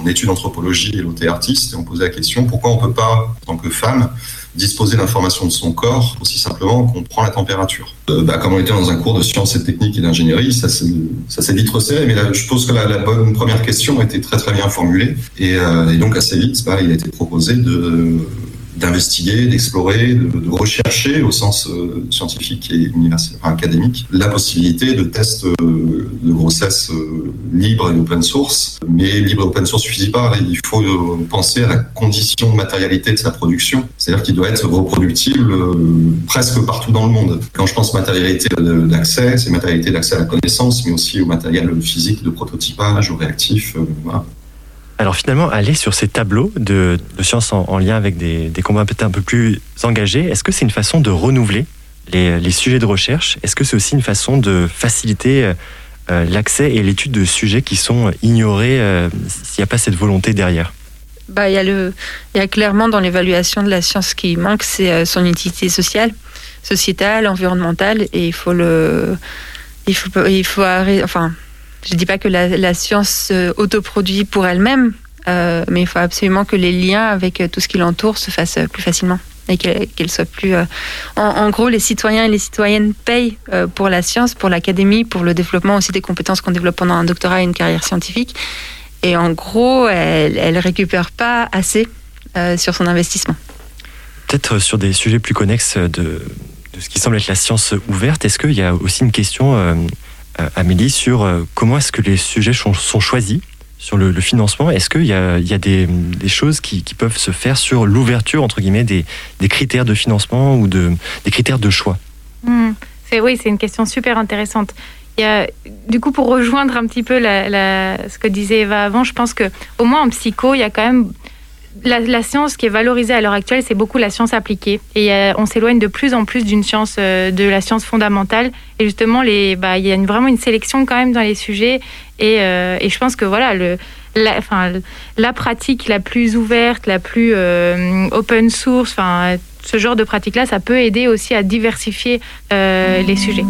en études d'anthropologie et l'autre est artiste, et on posait la question pourquoi on ne peut pas, en tant que femme, disposer d'informations de son corps aussi simplement qu'on prend la température. Euh, bah, comme on était dans un cours de sciences et techniques et d'ingénierie, ça s'est, ça s'est vite resserré, mais là, je pense que la, la bonne première question était très très bien formulée, et, euh, et donc assez vite, bah, il a été proposé de... d'investiguer, d'explorer, de, de rechercher au sens euh, scientifique et universitaire, enfin, académique, la possibilité de tests euh, de grossesse euh, libre et open source. Mais libre et open source suffit pas, il faut euh, penser à la condition de matérialité de sa production, c'est-à-dire qu'il doit être reproductible euh, presque partout dans le monde. Quand je pense matérialité d'accès, c'est matérialité d'accès à la connaissance, mais aussi au matériel physique de prototypage, aux réactifs, euh, voilà. Alors finalement, aller sur ces tableaux de, de sciences en, en lien avec des, des combats peut-être un peu plus engagés, est-ce que c'est une façon de renouveler les, les sujets de recherche ? Est-ce que c'est aussi une façon de faciliter euh, l'accès et l'étude de sujets qui sont ignorés euh, s'il n'y a pas cette volonté derrière ? Bah, il y a le, il y a clairement dans l'évaluation de la science qui manque, c'est son utilité sociale, sociétale, environnementale, et il faut le, il faut, il faut arrêter, enfin. Je ne dis pas que la, la science euh, autoproduit pour elle-même, euh, mais il faut absolument que les liens avec euh, tout ce qui l'entoure se fassent euh, plus facilement et qu'elle, qu'elle soit plus... Euh... En, en gros, les citoyens et les citoyennes payent euh, pour la science, pour l'académie, pour le développement aussi des compétences qu'on développe pendant un doctorat et une carrière scientifique. Et en gros, elle ne récupère pas assez euh, sur son investissement. Peut-être sur des sujets plus connexes de, de ce qui semble être la science ouverte, est-ce qu'il y a aussi une question... Euh, Amélie, sur comment est-ce que les sujets sont choisis sur le, le financement. Est-ce qu'il y a, il y a des, des choses qui, qui peuvent se faire sur l'ouverture, entre guillemets, des, des critères de financement ou de, des critères de choix ? mmh, c'est, Oui, c'est une question super intéressante. Il y a, du coup, pour rejoindre un petit peu la, la, ce que disait Eva avant, je pense qu'au moins en psycho, il y a quand même... La, la science qui est valorisée à l'heure actuelle, c'est beaucoup la science appliquée. Et euh, on s'éloigne de plus en plus d'une science, euh, de la science fondamentale. Et justement, les, bah, il y a une, vraiment une sélection quand même dans les sujets. Et, euh, et je pense que voilà, le, la, enfin, la pratique la plus ouverte, la plus euh, open source, enfin, ce genre de pratique-là, ça peut aider aussi à diversifier euh, les sujets.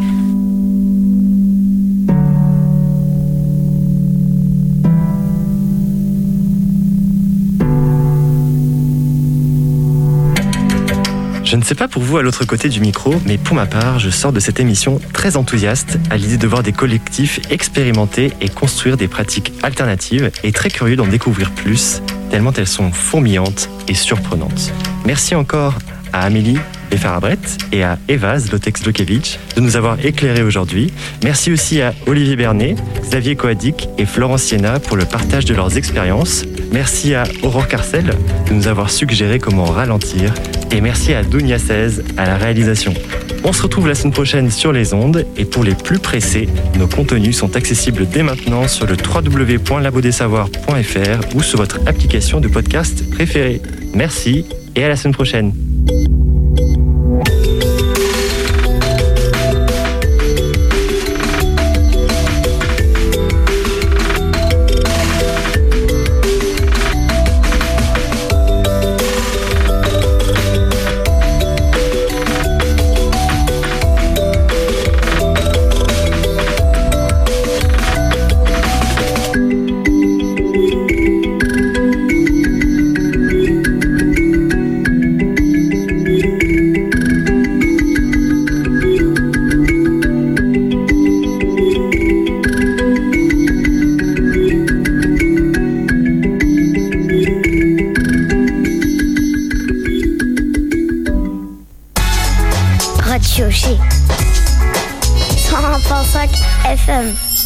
Je ne sais pas pour vous à l'autre côté du micro, mais pour ma part, je sors de cette émission très enthousiaste à l'idée de voir des collectifs expérimenter et construire des pratiques alternatives et très curieux d'en découvrir plus, tellement elles sont fourmillantes et surprenantes. Merci encore à Amélie Beffarabret et à Eva Zlotek-Zlokevich de nous avoir éclairés aujourd'hui. Merci aussi à Olivier Bernet, Xavier Coadic et Florence Siena pour le partage de leurs expériences. Merci à Aurore Carcel de nous avoir suggéré comment ralentir. Et merci à Dounia seize à la réalisation. On se retrouve la semaine prochaine sur les ondes. Et pour les plus pressés, nos contenus sont accessibles dès maintenant sur le w w w point labo des savoirs point f r ou sur votre application de podcast préférée. Merci et à la semaine prochaine. cent un virgule cinq F M.